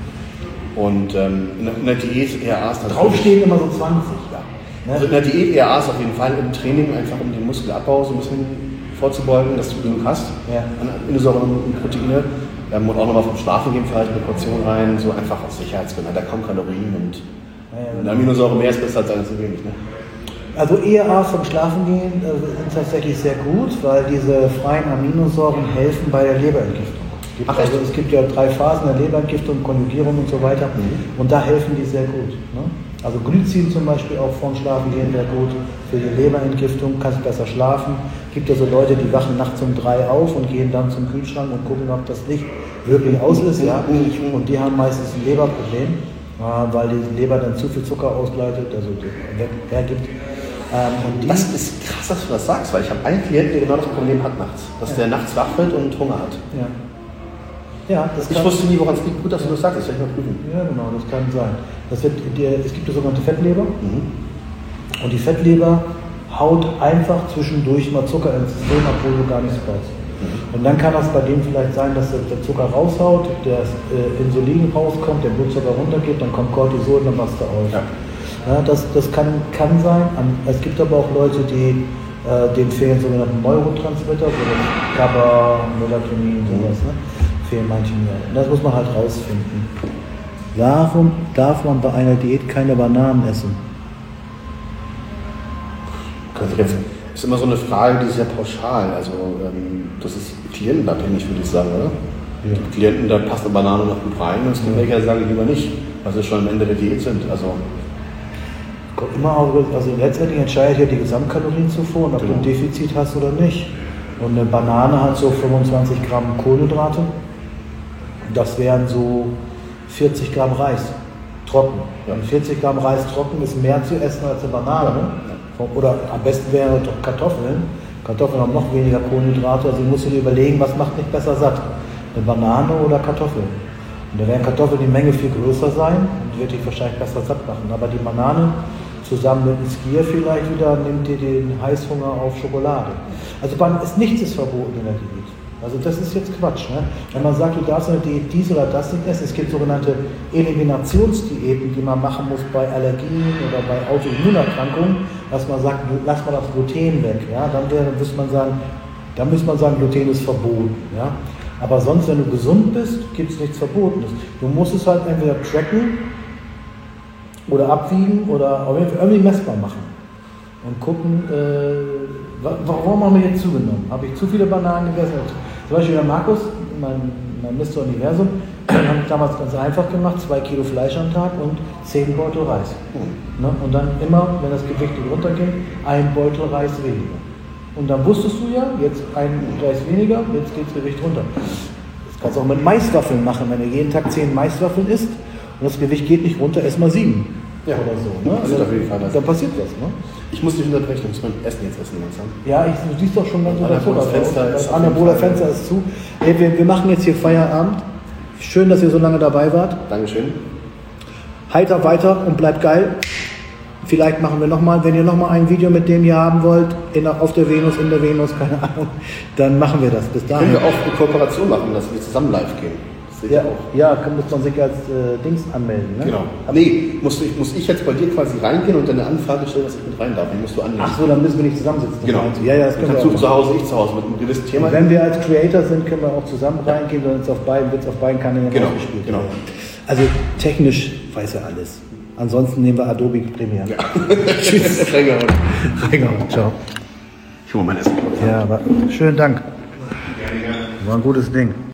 Speaker 2: Und ähm, in der Diät E R A ist
Speaker 1: draufstehen immer so zwanzig, ja.
Speaker 2: Ne? Also in der Diät E R A ist auf jeden Fall im Training einfach um den Muskelabbau so ein bisschen vorzubeugen, dass du genug hast ja. An Aminosäuren und Proteine. Ähm, und auch nochmal vom Schlafen gehen vielleicht eine Portion rein, so einfach aus Sicherheitsgründen. Da kaum Kalorien und ja, ja, eine Aminosäure mehr ist besser als eine zu wenig. Ne?
Speaker 1: Also E R A vom Schlafen gehen äh, sind tatsächlich sehr gut, weil diese freien Aminosäuren helfen bei der Leberentgiftung. Ach, also es gibt ja drei Phasen der Leberentgiftung, Konjugierung und so weiter. Mhm. Und da helfen die sehr gut. Ne? Also Glycin zum Beispiel auch vorm Schlafen gehen wäre gut. Für die Leberentgiftung kannst du besser schlafen. Gibt ja so Leute, die wachen nachts um drei auf und gehen dann zum Kühlschrank und gucken, ob das Licht wirklich aus ist. Ja? Und die haben meistens ein Leberproblem, weil die Leber dann zu viel Zucker ausgleitet, also hergibt. Ähm, und die
Speaker 2: das ist krass, dass du das sagst, weil ich habe einen Klienten, der genau das Problem hat nachts. Dass ja. der nachts wach wird und Hunger hat.
Speaker 1: Ja. Ja, das
Speaker 2: ich wusste nie, woran es liegt. Gut, dass du das sagst, das werde ich mal prüfen.
Speaker 1: Ja, genau, das kann sein. Das wird, die, es gibt die sogenannte Fettleber.
Speaker 2: Mhm.
Speaker 1: Und die Fettleber haut einfach zwischendurch mal Zucker ins System, obwohl du gar nichts brauchst. Mhm. Und dann kann das bei dem vielleicht sein, dass der Zucker raushaut, der äh, Insulin rauskommt, der Blutzucker runtergeht, dann kommt Cortisol und dann machst du aus. Ja. Ja, das das kann, kann sein. Es gibt aber auch Leute, die äh, denen fehlen sogenannte Neurotransmitter, so das GABA, Melatonin, sowas. Ne? Fehlen manchen mehr. Und das muss man halt rausfinden. Warum darf man bei einer Diät keine Bananen essen?
Speaker 2: Also jetzt ist immer so eine Frage, die ist sehr pauschal. Also ähm, das ist klientenabhängig, würde ich sagen, oder? Ja. Die Klienten, da passt eine Banane noch gut rein und es gibt welche, die sagen lieber nicht, weil sie schon am Ende der Diät sind. Also
Speaker 1: kommt immer auch, also letztendlich entscheidet ja die Gesamtkalorienzufuhr und ob genau. du ein Defizit hast oder nicht. Und eine Banane hat so fünfundzwanzig Gramm Kohlenhydrate. Das wären so vierzig Gramm Reis, trocken. Ja. Und vierzig Gramm Reis trocken ist mehr zu essen als eine Banane. Ja. Oder am besten wäre doch Kartoffeln. Kartoffeln haben noch weniger Kohlenhydrate, also musst du dir überlegen, was macht dich besser satt? Eine Banane oder Kartoffeln? Und da werden Kartoffeln die Menge viel größer sein und wird dich wahrscheinlich besser satt machen. Aber die Banane zusammen mit dem Skier vielleicht wieder nimmt dir den Heißhunger auf Schokolade. Also ist nichts ist verboten in der Diät. Also das ist jetzt Quatsch. Ne? Wenn man sagt, du darfst eine Diät dies oder das nicht essen, es gibt sogenannte Eliminationsdiäten, die man machen muss bei Allergien oder bei Autoimmunerkrankungen, dass man sagt, lass mal das Gluten weg. Ja? Dann, wäre, dann, müsste man sagen, dann müsste man sagen, Gluten ist verboten. Ja? Aber sonst, wenn du gesund bist, gibt es nichts Verbotenes. Du musst es halt entweder tracken oder abwiegen oder auf jeden Fall irgendwie messbar machen. Und gucken, äh, warum haben wir jetzt zugenommen? Habe ich zu viele Bananen gegessen? Zum Beispiel der Markus, mein, mein Mister Universum, habe ich damals ganz einfach gemacht, zwei Kilo Fleisch am Tag und zehn Beutel Reis. Mhm. Ne? Und dann immer, wenn das Gewicht runterging, ein Beutel Reis weniger. Und dann wusstest du ja, jetzt ein Reis weniger, jetzt geht das Gewicht runter. Das kannst du auch mit Maiswaffeln machen, wenn du jeden Tag zehn Maiswaffeln isst und das Gewicht geht nicht runter, ess mal sieben. Ja, oder so. Ne? Also, auf jeden Fall dann passiert was. Ne?
Speaker 2: Ich muss dich unterbrechen, ich muss mein Essen jetzt essen langsam.
Speaker 1: Ja, ich, du siehst doch schon ganz unter das Fenster. Das Anabola Fenster ist zu. Hey, wir, wir machen jetzt hier Feierabend. Schön, dass ihr so lange dabei wart.
Speaker 2: Dankeschön.
Speaker 1: Heiter weiter und bleibt geil. Vielleicht machen wir nochmal, wenn ihr nochmal ein Video mit dem hier haben wollt, in, auf der Venus, in der Venus, keine Ahnung, dann machen wir das. Bis dahin.
Speaker 2: Können wir auch eine Kooperation machen, dass wir zusammen live gehen.
Speaker 1: Ja, ja, muss man sich als äh, Dings anmelden, ne?
Speaker 2: Genau. Aber nee, muss ich, muss ich jetzt bei dir quasi reingehen und eine Anfrage stellen, dass ich mit rein darf. Dann musst du annehmen.
Speaker 1: Ach so, dann müssen wir nicht zusammensitzen.
Speaker 2: Genau.
Speaker 1: Ja, ja, das können
Speaker 2: kannst wir du zu Hause, ich zu Hause mit einem gewissen Thema.
Speaker 1: Und wenn wir als Creator sind, können wir auch zusammen reingehen, dann wird es auf beiden, wird's auf beiden Kanälen
Speaker 2: genau.
Speaker 1: ausgespielt.
Speaker 2: Genau.
Speaker 1: Also technisch weiß er alles. Ansonsten nehmen wir Adobe Premiere. Ja.
Speaker 2: Tschüss. Reingehauen.
Speaker 1: Reingehauen. Ciao.
Speaker 2: Ich hole mein Essen.
Speaker 1: Ja, aber schönen Dank. War ein gutes Ding.